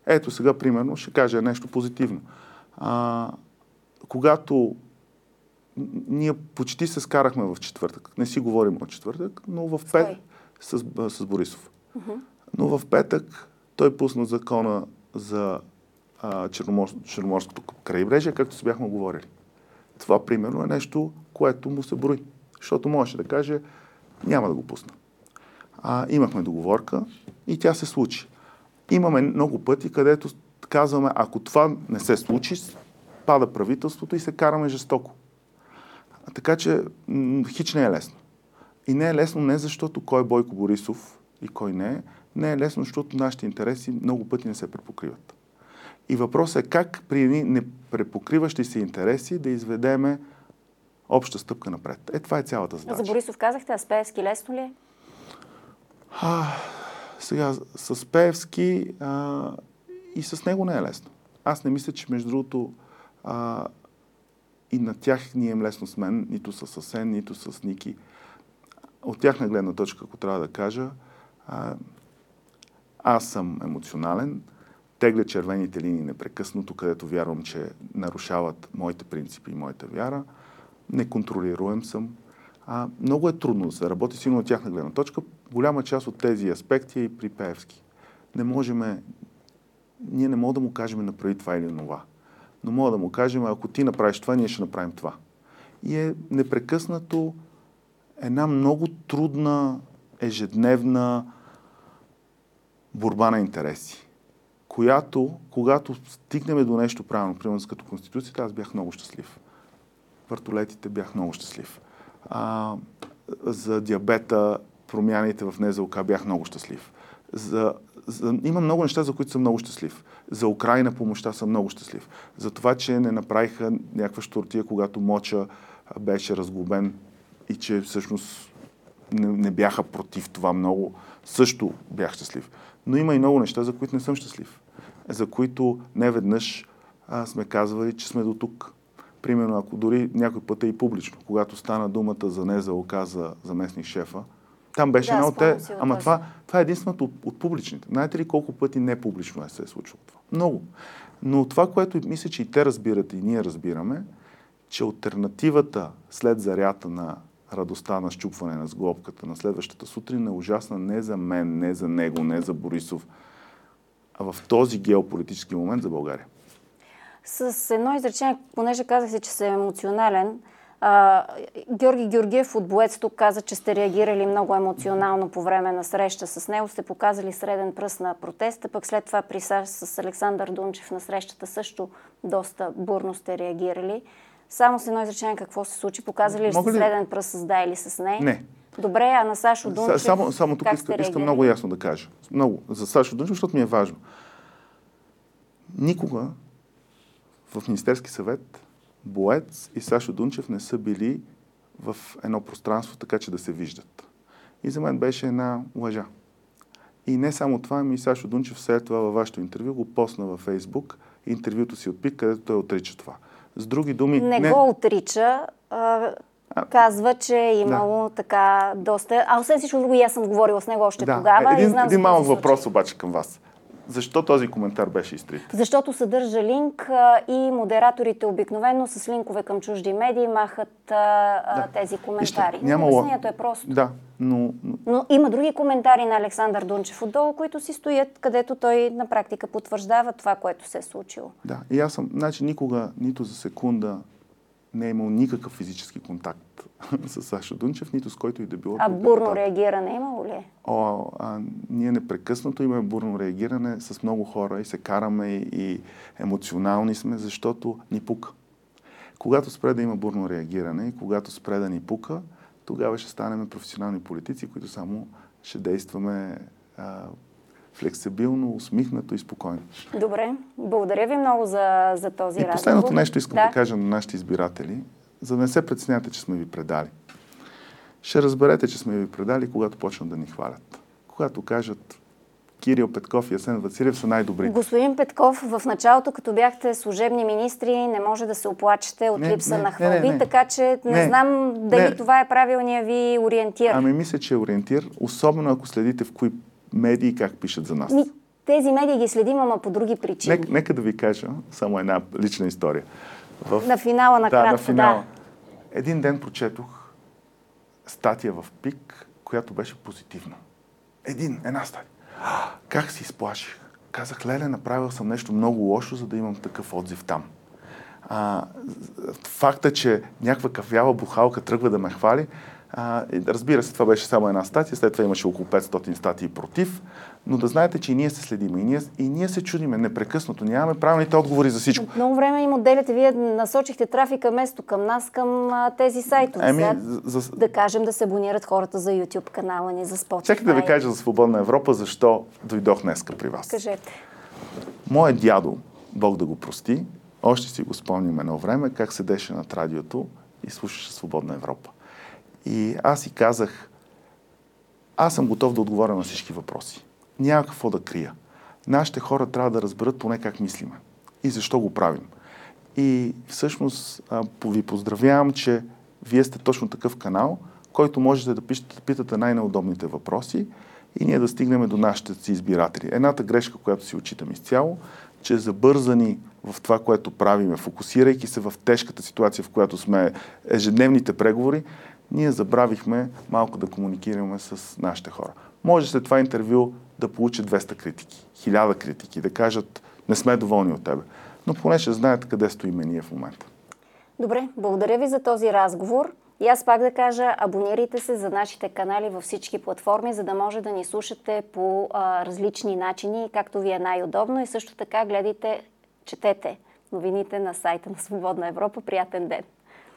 Ето сега, примерно, ще кажа нещо позитивно. А, когато ние почти се скарахме в четвъртък, не си говорим от четвъртък, но в пет с, с Борисов. Uh-huh. Но в петък той пусна закона за а, Черноморс, Черноморското крайбрежие, както си бяхме говорили. Това, примерно, е нещо, което му се брои. Защото можеше да каже, няма да го пусна. А, имахме договорка и тя се случи. Имаме много пъти, където казваме, ако това не се случи, пада правителството и се караме жестоко. А, така че м- хич не е лесно. И не е лесно не защото кой е Бойко Борисов и кой не е. Не е лесно, защото нашите интереси много пъти не се препокриват. И въпросът е как при едни непрепокриващи се интереси да изведеме обща стъпка напред. Е, това е цялата задача. За Борисов казахте, а с Пеевски лесно ли е? А, сега, с Пеевски а, и с него не е лесно. Аз не мисля, че между другото а, и на тях ни е лесно с мен, нито с Асен, нито с Ники. От тяхна гледна точка, ако трябва да кажа, а, аз съм емоционален, тегля червените линии непрекъснато, където вярвам, че нарушават моите принципи и моята вяра. Неконтролируем съм. А, много е трудно да се работи, сигурно от тяхна гледна точка. Голяма част от тези аспекти е и при Пеевски. Не можем, ние не можем да му кажем направи това или това. Но мога да му кажем, ако ти направиш това, ние ще направим това. И е непрекъснато една много трудна, ежедневна борба на интереси, която, когато стигнем до нещо правилно, примерно като Конституцията, аз бях много щастлив. Въртолетите бях много щастлив. А, за диабета, промяните в НЗОК бях много щастлив. За, за, има много неща, за които съм много щастлив. За Украйна помощта съм много щастлив. За това, че не направиха някаква щуртия, когато Моча беше разглобен и че всъщност не, не бяха против това много, също бях щастлив. Но има и много неща, за които не съм щастлив. За които не веднъж а, сме казвали, че сме до тук. Примерно, ако дори някой път е и публично, когато стана думата за НЗОК за заместник шефа, там беше да, едно от те... Ама този. това, това е единственото от, от публичните. Знаете ли колко пъти не публично е се е случило това? Много. Но това, което мисля, че и те разбират, и ние разбираме, че алтернативата след зарята на радостта на щупване на сглобката на следващата сутрин е ужасна не за мен, не за него, не за Борисов, а в този геополитически момент за България. С едно изречение, понеже казахте, че се емоционален, а, Георги Георгиев от Боецто каза, че сте реагирали много емоционално по време на среща с него, сте показали среден пръст на протеста, пък след това при САЩ с Александър Дунчев на срещата също доста бурно сте реагирали. Само с едно изречение какво се случи? Показали ли сте среден пръст с да или с не? Не. Добре, а на Сашо Дунчев само, само тук как искам, искам много ясно да кажа. Много. За Сашо Дунчев, защото ми е важно. Никога в Министерски съвет Боец и Сашо Дунчев не са били в едно пространство, така че да се виждат. И за мен беше една лъжа. И не само това, ами Сашо Дунчев след това във вашето интервю го посна във Фейсбук, интервюто си от ПИК, където той отрича това. С други думи... Не, не... го отрича, а, а, казва, че е имало да. така доста... А освен всичко друго, и аз съм говорила с него още да. тогава. Един, и знам един малък случай. въпрос обаче към вас. Защо този коментар беше изтрит? Защото съдържа линк а, и модераторите обикновено с линкове към чужди медии махат а, да. тези коментари. Вижте, няма... Обяснението е просто. Да, но... Но има други коментари на Александър Дунчев отдолу, които си стоят, където той на практика потвърждава това, което се е случило. Да, и аз съм, значи никога, нито за секунда не е имал никакъв физически контакт с Сашо Дунчев, нито с който и да било. А бурно реагиране имало ли? О, а, ние непрекъснато имаме бурно реагиране с много хора и се караме и, и емоционални сме, защото ни пука. Когато спре да има бурно реагиране и когато спре да ни пука, тогава ще станем професионални политици, които само ще действаме а, флексибилно, усмихнато и спокойно. Добре, благодаря ви много за, за този разговор. И последното нещо искам да. да кажа на нашите избиратели, за да не се притеснявате, че сме ви предали. Ще разберете, че сме ви предали, когато почнат да ни хвалят. Когато кажат Кирил Петков и Асен Василев са най-добри. Господин Петков, в началото, като бяхте служебни министри, не може да се оплачете от не, липса не, на хвалби, не, не, не. така че не, не знам дали не. това е правилният ви ориентир. Ами мисля, че е ориентир, особено ако следите в кои медии как пишат за нас. Ми, тези медии ги следим, ама по други причини. Нека, нека да ви кажа само една лична история. В... На финала на да, кратко, на финала. Да. Един ден прочетох статия в ПИК, която беше позитивна. Един, една статия. Как се изплаших? Казах, леле, направил съм нещо много лошо, за да имам такъв отзив там. А, факта, че някаква кафява бухалка тръгва да ме хвали, а, разбира се, това беше само една статия, след това имаше около петстотин статии против, но да знаете, че и ние се следим, и ние, и ние се чудиме непрекъснато, нямаме правилните отговори за всичко. Много време им отделяте, вие насочихте трафика вместо към нас, към а, тези сайтове. Еми, Сега, за... да кажем да се абонират хората за YouTube канала ни, за Spotify. Чакайте да ви кажа за Свободна Европа, защо дойдох днеска при вас. Кажете. Моят дядо, Бог да го прости, още си го спомням едно време, как седеше над радиото и слушаше Свободна Европа. И аз си казах, аз съм готов да отговоря на всички въпроси. Няма какво да крия. Нашите хора трябва да разберат поне как мислиме и защо го правим. И всъщност ви поздравявам, че вие сте точно такъв канал, който можете да пишете, да питате най-неудобните въпроси и ние да стигнем до нашите си избиратели. Едната грешка, която си отчитам изцяло, че забързани в това, което правиме, фокусирайки се в тежката ситуация, в която сме ежедневните преговори, ние забравихме малко да комуникираме с нашите хора. Може след това интервю да получат двеста критики, хиляда критики, да кажат, не сме доволни от тебе. Но поне ще знаете къде стоиме ние в момента. Добре, благодаря ви за този разговор. И аз пак да кажа, абонирайте се за нашите канали във всички платформи, за да може да ни слушате по а, различни начини, както ви е най-удобно. И също така гледайте, четете новините на сайта на Свободна Европа. Приятен ден!